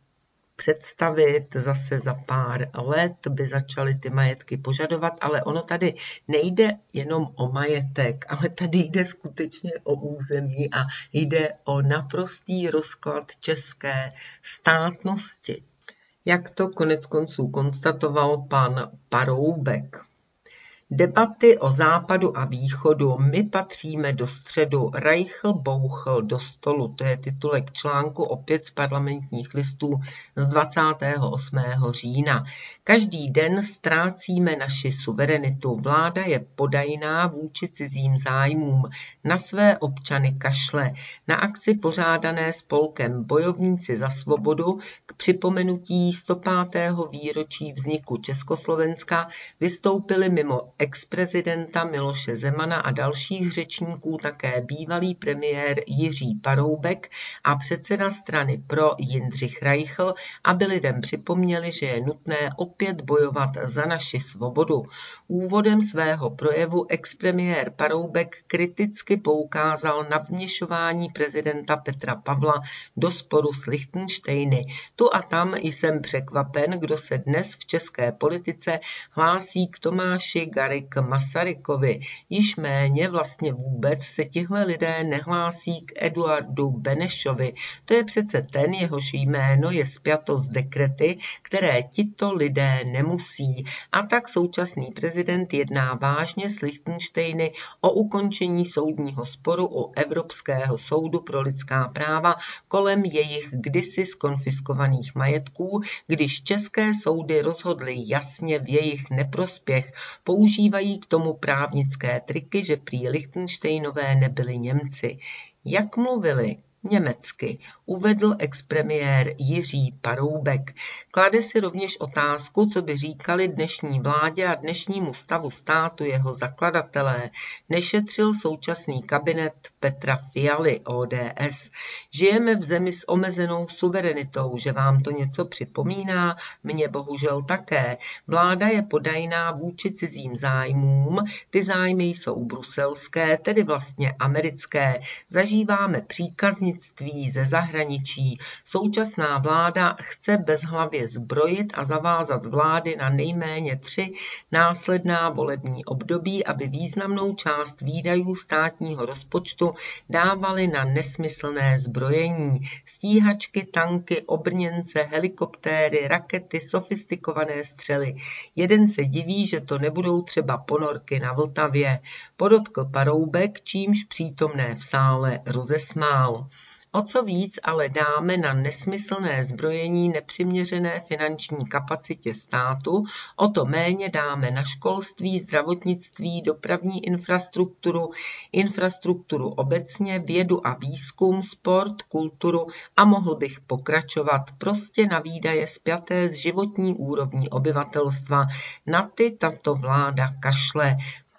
představit. Zase za pár let by začaly ty majetky požadovat, ale ono tady nejde jenom o majetek, ale tady jde skutečně o území a jde o naprostý rozklad české státnosti. Jak to konec konců konstatoval pan Paroubek. Debaty o západu a východu, my patříme do středu, Reichl bouchl do stolu, to je titulek článku opět z Parlamentních listů z dvacátého osmého října. Každý den ztrácíme naši suverenitu, vláda je podajná vůči cizím zájmům, na své občany kašle. Na akci pořádané spolkem Bojovníci za svobodu k připomenutí sto pátého výročí vzniku Československa vystoupili mimo ex-prezidenta Miloše Zemana a dalších řečníků také bývalý premiér Jiří Paroubek a předseda strany Pro Jindřich Reichl, aby lidem připomněli, že je nutné opět bojovat za naši svobodu. Úvodem svého projevu ex-premiér Paroubek kriticky poukázal na vměšování prezidenta Petra Pavla do sporu s Lichtenštejny. Tu a tam jsem překvapen, kdo se dnes v české politice hlásí k Tomáši Garrigue Masarykovi. Již méně, vlastně vůbec se tihle lidé nehlásí k Eduardu Benešovi. To je přece ten, jehož jméno je spjato s dekrety, které tito lidé nemusí. A tak současný prezident jedná vážně s Lichtenštejny o ukončení soudního sporu u Evropského soudu pro lidská práva kolem jejich kdysi zkonfiskovaných majetků, když české soudy rozhodly jasně v jejich neprospěch. Používají k tomu právnické triky, že prý Lichtenštejnové nebyli Němci. Jak mluvili? Německy, uvedl expremiér Jiří Paroubek. Klade si rovněž otázku, co by říkali dnešní vládě a dnešnímu stavu státu jeho zakladatelé. Nešetřil současný kabinet Petra Fialy O D S. Žijeme v zemi s omezenou suverenitou, že vám to něco připomíná? Mně bohužel také. Vláda je podajná vůči cizím zájmům, ty zájmy jsou bruselské, tedy vlastně americké. Zažíváme příkazní ze zahraničí. Současná vláda chce bezhlavě zbrojit a zavázat vlády na nejméně tři následná volební období, aby významnou část výdajů státního rozpočtu dávali na nesmyslné zbrojení. Stíhačky, tanky, obrněnce, helikoptéry, rakety, sofistikované střely. Jeden se diví, že to nebudou třeba ponorky na Vltavě. Podotkl Paroubek, čímž přítomné v sále rozesmál. O co víc ale dáme na nesmyslné zbrojení nepřiměřené finanční kapacitě státu, o to méně dáme na školství, zdravotnictví, dopravní infrastrukturu, infrastrukturu obecně, vědu a výzkum, sport, kulturu a mohl bych pokračovat prostě na výdaje spjaté s životní úrovní obyvatelstva. Na ty tato vláda kašle,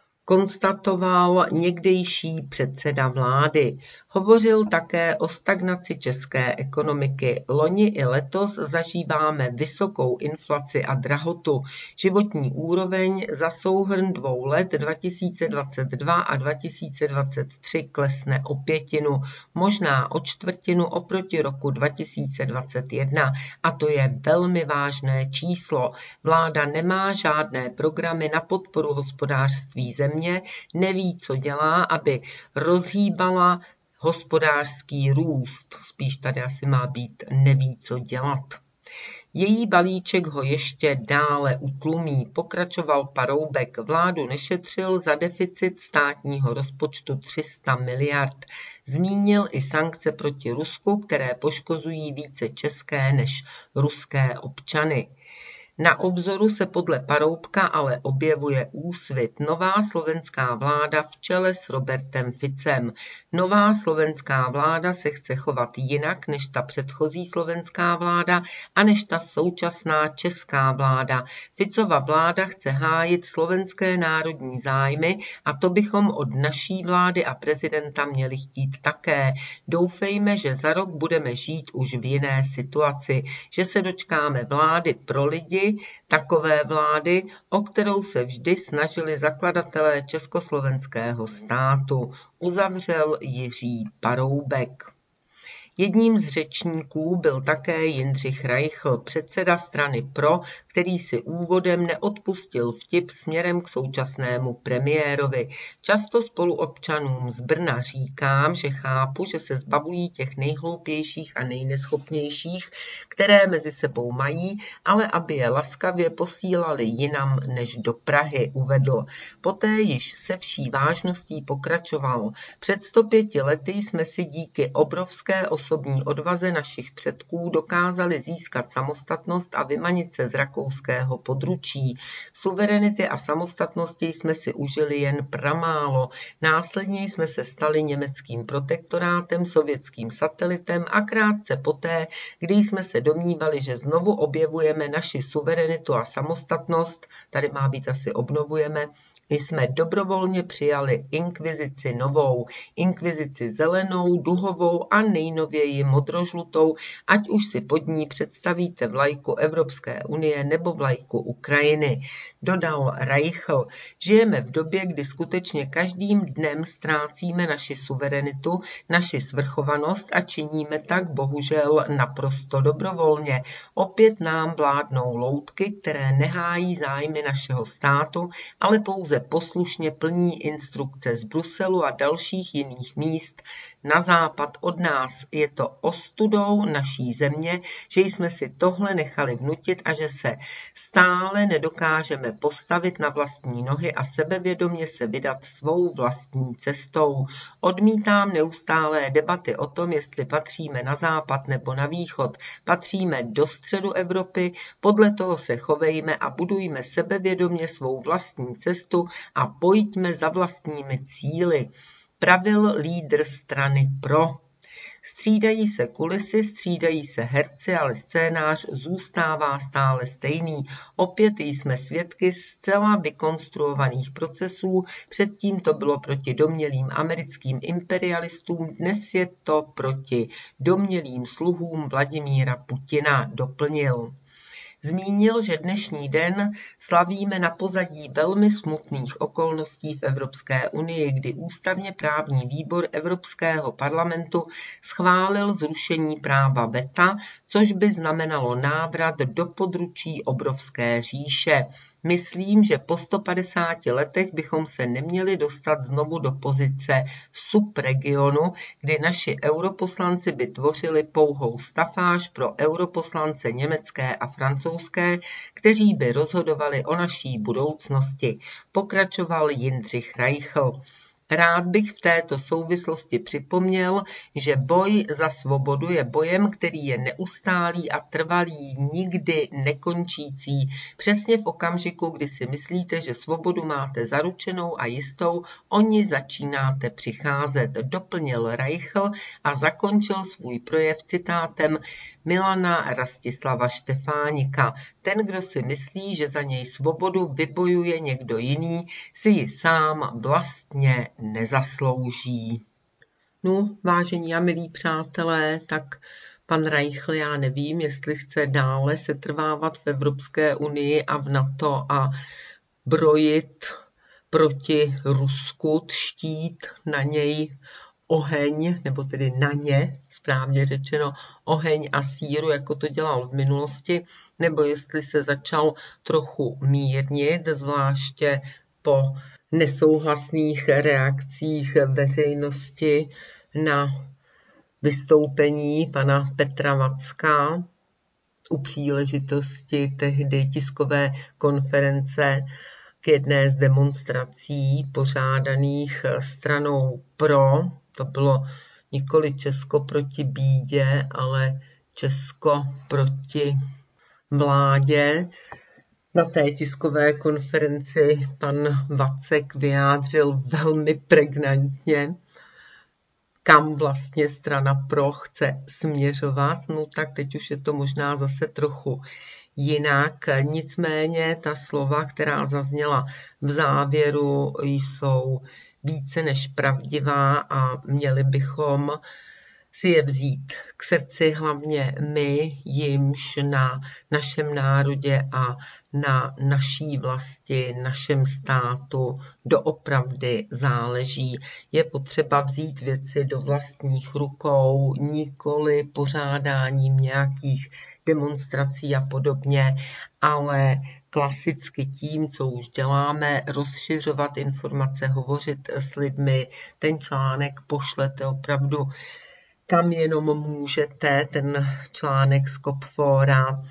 konstatoval někdejší předseda vlády. Hovořil také o stagnaci české ekonomiky. Loni i letos zažíváme vysokou inflaci a drahotu. Životní úroveň za souhrn dvou let dva tisíce dvacet dva a dva tisíce dvacet tři klesne o pětinu, možná o čtvrtinu oproti roku dva tisíce dvacet jedna. A to je velmi vážné číslo. Vláda nemá žádné programy na podporu hospodářství země, neví, co dělá, aby rozhýbala hospodářský růst. Spíš tady asi má být neví, co dělat. Její balíček ho ještě dále utlumí, pokračoval Paroubek. Vládu nešetřil za deficit státního rozpočtu tři sta miliard. Zmínil i sankce proti Rusku, které poškozují více české než ruské občany. Na obzoru se podle Paroubka ale objevuje Úsvit, nová slovenská vláda v čele s Robertem Ficem. Nová slovenská vláda se chce chovat jinak než ta předchozí slovenská vláda a než ta současná česká vláda. Ficova vláda chce hájit slovenské národní zájmy a to bychom od naší vlády a prezidenta měli chtít také. Doufejme, že za rok budeme žít už v jiné situaci, že se dočkáme vlády pro lidi, takové vlády, o kterou se vždy snažili zakladatelé československého státu, uzavřel Jiří Paroubek. Jedním z řečníků byl také Jindřich Reichl, předseda strany Pro, který si úvodem neodpustil vtip směrem k současnému premiérovi. Často spoluobčanům z Brna říkám, že chápu, že se zbavují těch nejhloupějších a nejneschopnějších, které mezi sebou mají, ale aby je laskavě posílali jinam než do Prahy, uvedl. Poté již se vší vážností pokračoval. Před sto pěti lety jsme si díky obrovské osobní odvaze našich předků dokázali získat samostatnost a vymanit se z rakouského područí. Suverenity a samostatnosti jsme si užili jen pramálo. Následně jsme se stali německým protektorátem, sovětským satelitem a krátce poté, kdy jsme se domnívali, že znovu objevujeme naši suverenitu a samostatnost, tady má být asi obnovujeme, jsme dobrovolně přijali inkvizici novou, inkvizici zelenou, duhovou a nejnověji modrožlutou, ať už si pod ní představíte vlajku Evropské unie nebo vlajku Ukrajiny. Dodal Reichl, žijeme v době, kdy skutečně každým dnem ztrácíme naši suverenitu, naši svrchovanost a činíme tak bohužel naprosto dobrovolně. Opět nám vládnou loutky, které nehájí zájmy našeho státu, ale pouze poslušně plní instrukce z Bruselu a dalších jiných míst na západ od nás. Je to ostudou naší země, že jsme si tohle nechali vnutit a že se stále nedokážeme postavit na vlastní nohy a sebevědomě se vydat svou vlastní cestou. Odmítám neustálé debaty o tom, jestli patříme na západ nebo na východ. Patříme do středu Evropy, podle toho se chovejme a budujme sebevědomě svou vlastní cestu a pojďme za vlastními cíli, pravil lídr strany Pro. Střídají se kulisy, střídají se herci, ale scénář zůstává stále stejný. Opět jsme svědky zcela vykonstruovaných procesů, předtím to bylo proti domnělým americkým imperialistům, dnes je to proti domnělým sluhům Vladimíra Putina, doplnil. Zmínil, že dnešní den slavíme na pozadí velmi smutných okolností v Evropské unii, kdy ústavně právní výbor Evropského parlamentu schválil zrušení práva veta, což by znamenalo návrat do područí obrovské říše. Myslím, že po sto padesáti letech bychom se neměli dostat znovu do pozice subregionu, kdy naši europoslanci by tvořili pouhou stafáž pro europoslance německé a francouzské, kteří by rozhodovali o naší budoucnosti, pokračoval Jindřich Reichl. Rád bych v této souvislosti připomněl, že boj za svobodu je bojem, který je neustálý a trvalý, nikdy nekončící. Přesně v okamžiku, kdy si myslíte, že svobodu máte zaručenou a jistou, o ní začínáte přicházet, doplnil Reichl a zakončil svůj projev citátem Milana Rastislava Štefánika. Ten, kdo si myslí, že za něj svobodu vybojuje někdo jiný, si ji sám vlastně nezaslouží. No, vážení a milí přátelé, tak pan Reichl, já nevím, jestli chce dále setrvávat v Evropské unii a v NATO a brojit proti Rusku, štít na něj oheň, nebo tedy na ně, správně řečeno, oheň a síru, jako to dělal v minulosti, nebo jestli se začal trochu mírnit, zvláště po nesouhlasných reakcích veřejnosti na vystoupení pana Petra Vacka u příležitosti tehdy tiskové konference k jedné z demonstrací pořádaných stranou Pro. To bylo nikoli Česko proti bídě, ale Česko proti vládě. Na té tiskové konferenci pan Vacek vyjádřil velmi pregnantně, kam vlastně strana Pro chce směřovat. No tak teď už je to možná zase trochu jinak. Nicméně ta slova, která zazněla v závěru, jsou více než pravdivá a měli bychom si je vzít k srdci, hlavně my, jimž na našem národě a na naší vlasti, našem státu doopravdy záleží. Je potřeba vzít věci do vlastních rukou, nikoli pořádáním nějakých demonstrací a podobně, ale klasicky tím, co už děláme, rozšiřovat informace, hovořit s lidmi. Ten článek pošlete opravdu kam jenom můžete, ten článek z Kopfora,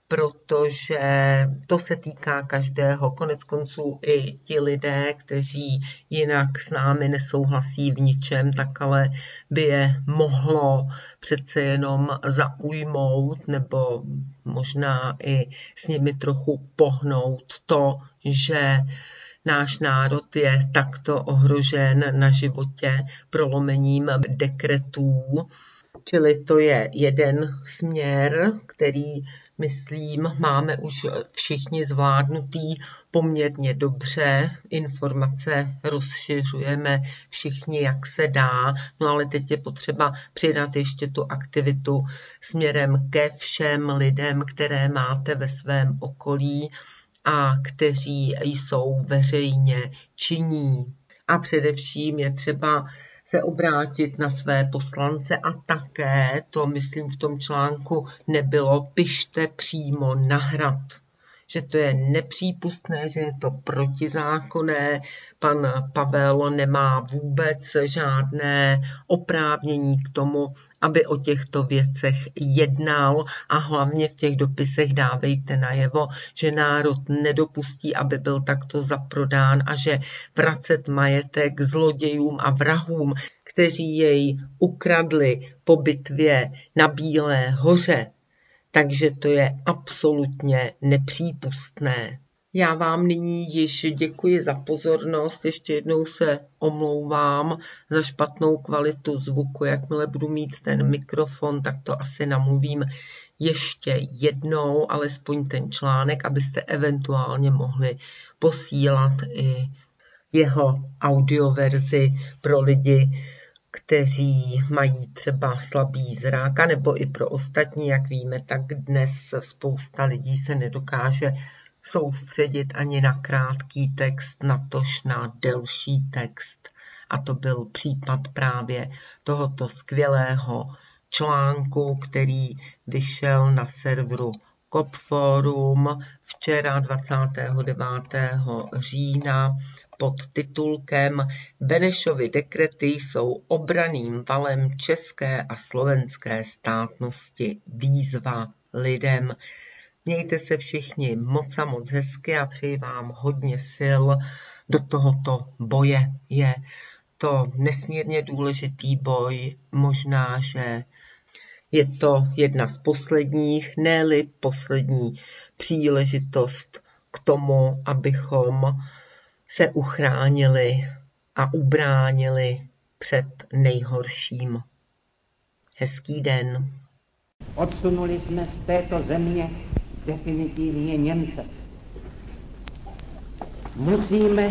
protože to se týká každého. Konec konců i ti lidé, kteří jinak s námi nesouhlasí v ničem, tak ale by je mohlo přece jenom zaujmout nebo možná i s nimi trochu pohnout to, že náš národ je takto ohrožen na životě prolomením dekretů. Čili to je jeden směr, který, myslím, máme už všichni zvládnutý poměrně dobře. Informace rozšiřujeme všichni, jak se dá. No ale teď je potřeba přidat ještě tu aktivitu směrem ke všem lidem, které máte ve svém okolí a kteří jsou veřejně činní. A především je třeba se obrátit na své poslance a také, to myslím v tom článku nebylo, pište přímo na Hrad. Že to je nepřípustné, že je to protizákonné. Pan Pavel nemá vůbec žádné oprávnění k tomu, aby o těchto věcech jednal a hlavně v těch dopisech dávejte najevo, že národ nedopustí, aby byl takto zaprodán a že vracet majetek zlodějům a vrahům, kteří jej ukradli po bitvě na Bílé hoře, takže to je absolutně nepřípustné. Já vám nyní již děkuji za pozornost, ještě jednou se omlouvám za špatnou kvalitu zvuku, jakmile budu mít ten mikrofon, tak to asi namluvím ještě jednou, alespoň ten článek, abyste eventuálně mohli posílat i jeho audioverzi pro lidi, kteří mají třeba slabý zrak, nebo i pro ostatní, jak víme, tak dnes spousta lidí se nedokáže soustředit ani na krátký text, natož na delší text. A to byl případ právě tohoto skvělého článku, který vyšel na serveru Kopforum včera dvacátého devátého října pod titulkem Benešovy dekrety jsou obranným valem české a slovenské státnosti. Výzva lidem. Mějte se všichni moc a moc hezky a přeji vám hodně sil do tohoto boje. Je to nesmírně důležitý boj, možná, že je to jedna z posledních, ne-li poslední příležitost k tomu, abychom se uchránili a ubránili před nejhorším. Hezký den. Odsunuli jsme z této země definitivně Němce. Musíme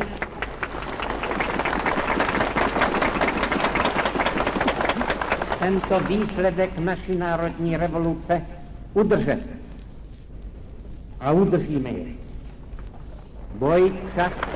tento výsledek naší národní revoluce udržet. A udržíme je. Boj však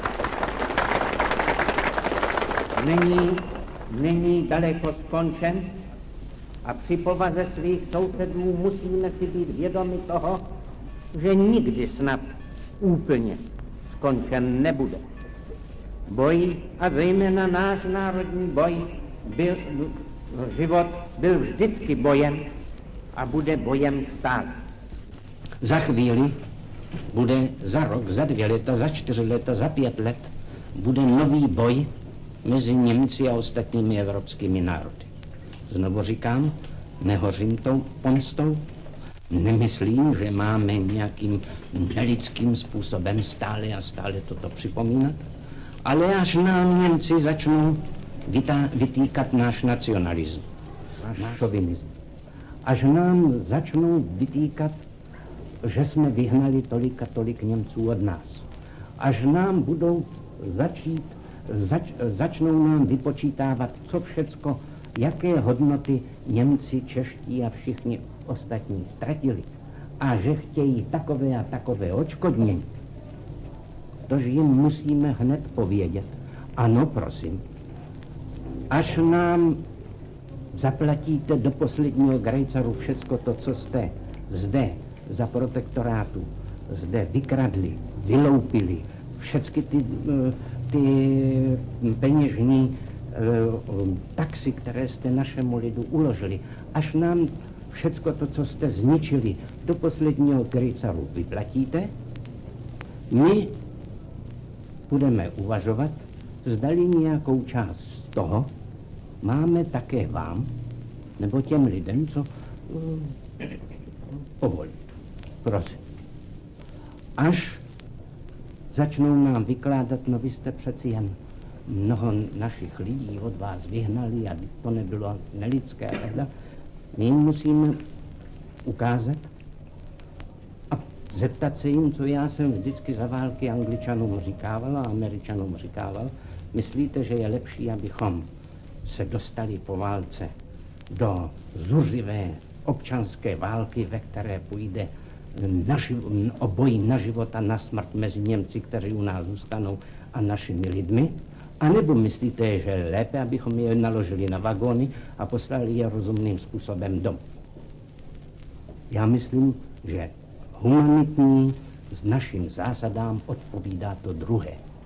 není, není daleko skončen a při povaze svých sousedů musíme si být vědomi toho, že nikdy snad úplně skončen nebude. Boj, a zejména náš národní boj, byl, život byl vždycky bojem a bude bojem stále. Za chvíli bude za rok, za dvě léta, za čtyři léta, za pět let bude nový boj mezi Němci a ostatními evropskými národy. Znovu říkám, nehořím tou pomstou, nemyslím, že máme nějakým nelidským způsobem stále a stále toto připomínat, ale až nám Němci začnou vytá, vytýkat náš nacionalismus, náš šovinismus, až nám začnou vytýkat, že jsme vyhnali tolik a tolik Němců od nás, až nám budou začít, zač, začnou nám vypočítávat, co všecko, jaké hodnoty Němci, čeští a všichni ostatní ztratili a že chtějí takové a takové odškodnění, tož jim musíme hned povědět. Ano, prosím, až nám zaplatíte do posledního grejcaru všecko to, co jste zde za protektorátu zde vykradli, vyloupili, všechny ty, ty peněžní taxy, které jste našemu lidu uložili, až nám všecko to, co jste zničili, do posledního grejcaru vyplatíte, my budeme uvažovat, zdali nějakou část z toho máme také vám, nebo těm lidem, co uh, povolí. Prosím. Až začnou nám vykládat, no vy jste přeci jen mnoho našich lidí od vás vyhnali a to nebylo nelidské. My jim musíme ukázat a zeptat se jim, co já jsem vždycky za války Angličanům říkával a Američanům říkával. Myslíte, že je lepší, abychom se dostali po válce do zuřivé občanské války, ve které půjde na živ- o boji na život a na smrt mezi Němci, kteří u nás zůstanou, a našimi lidmi? A nebo myslíte, že je lépe, abychom je naložili na vagóny a poslali je rozumným způsobem domů? Já myslím, že humanitní s našim zásadám odpovídá to druhé.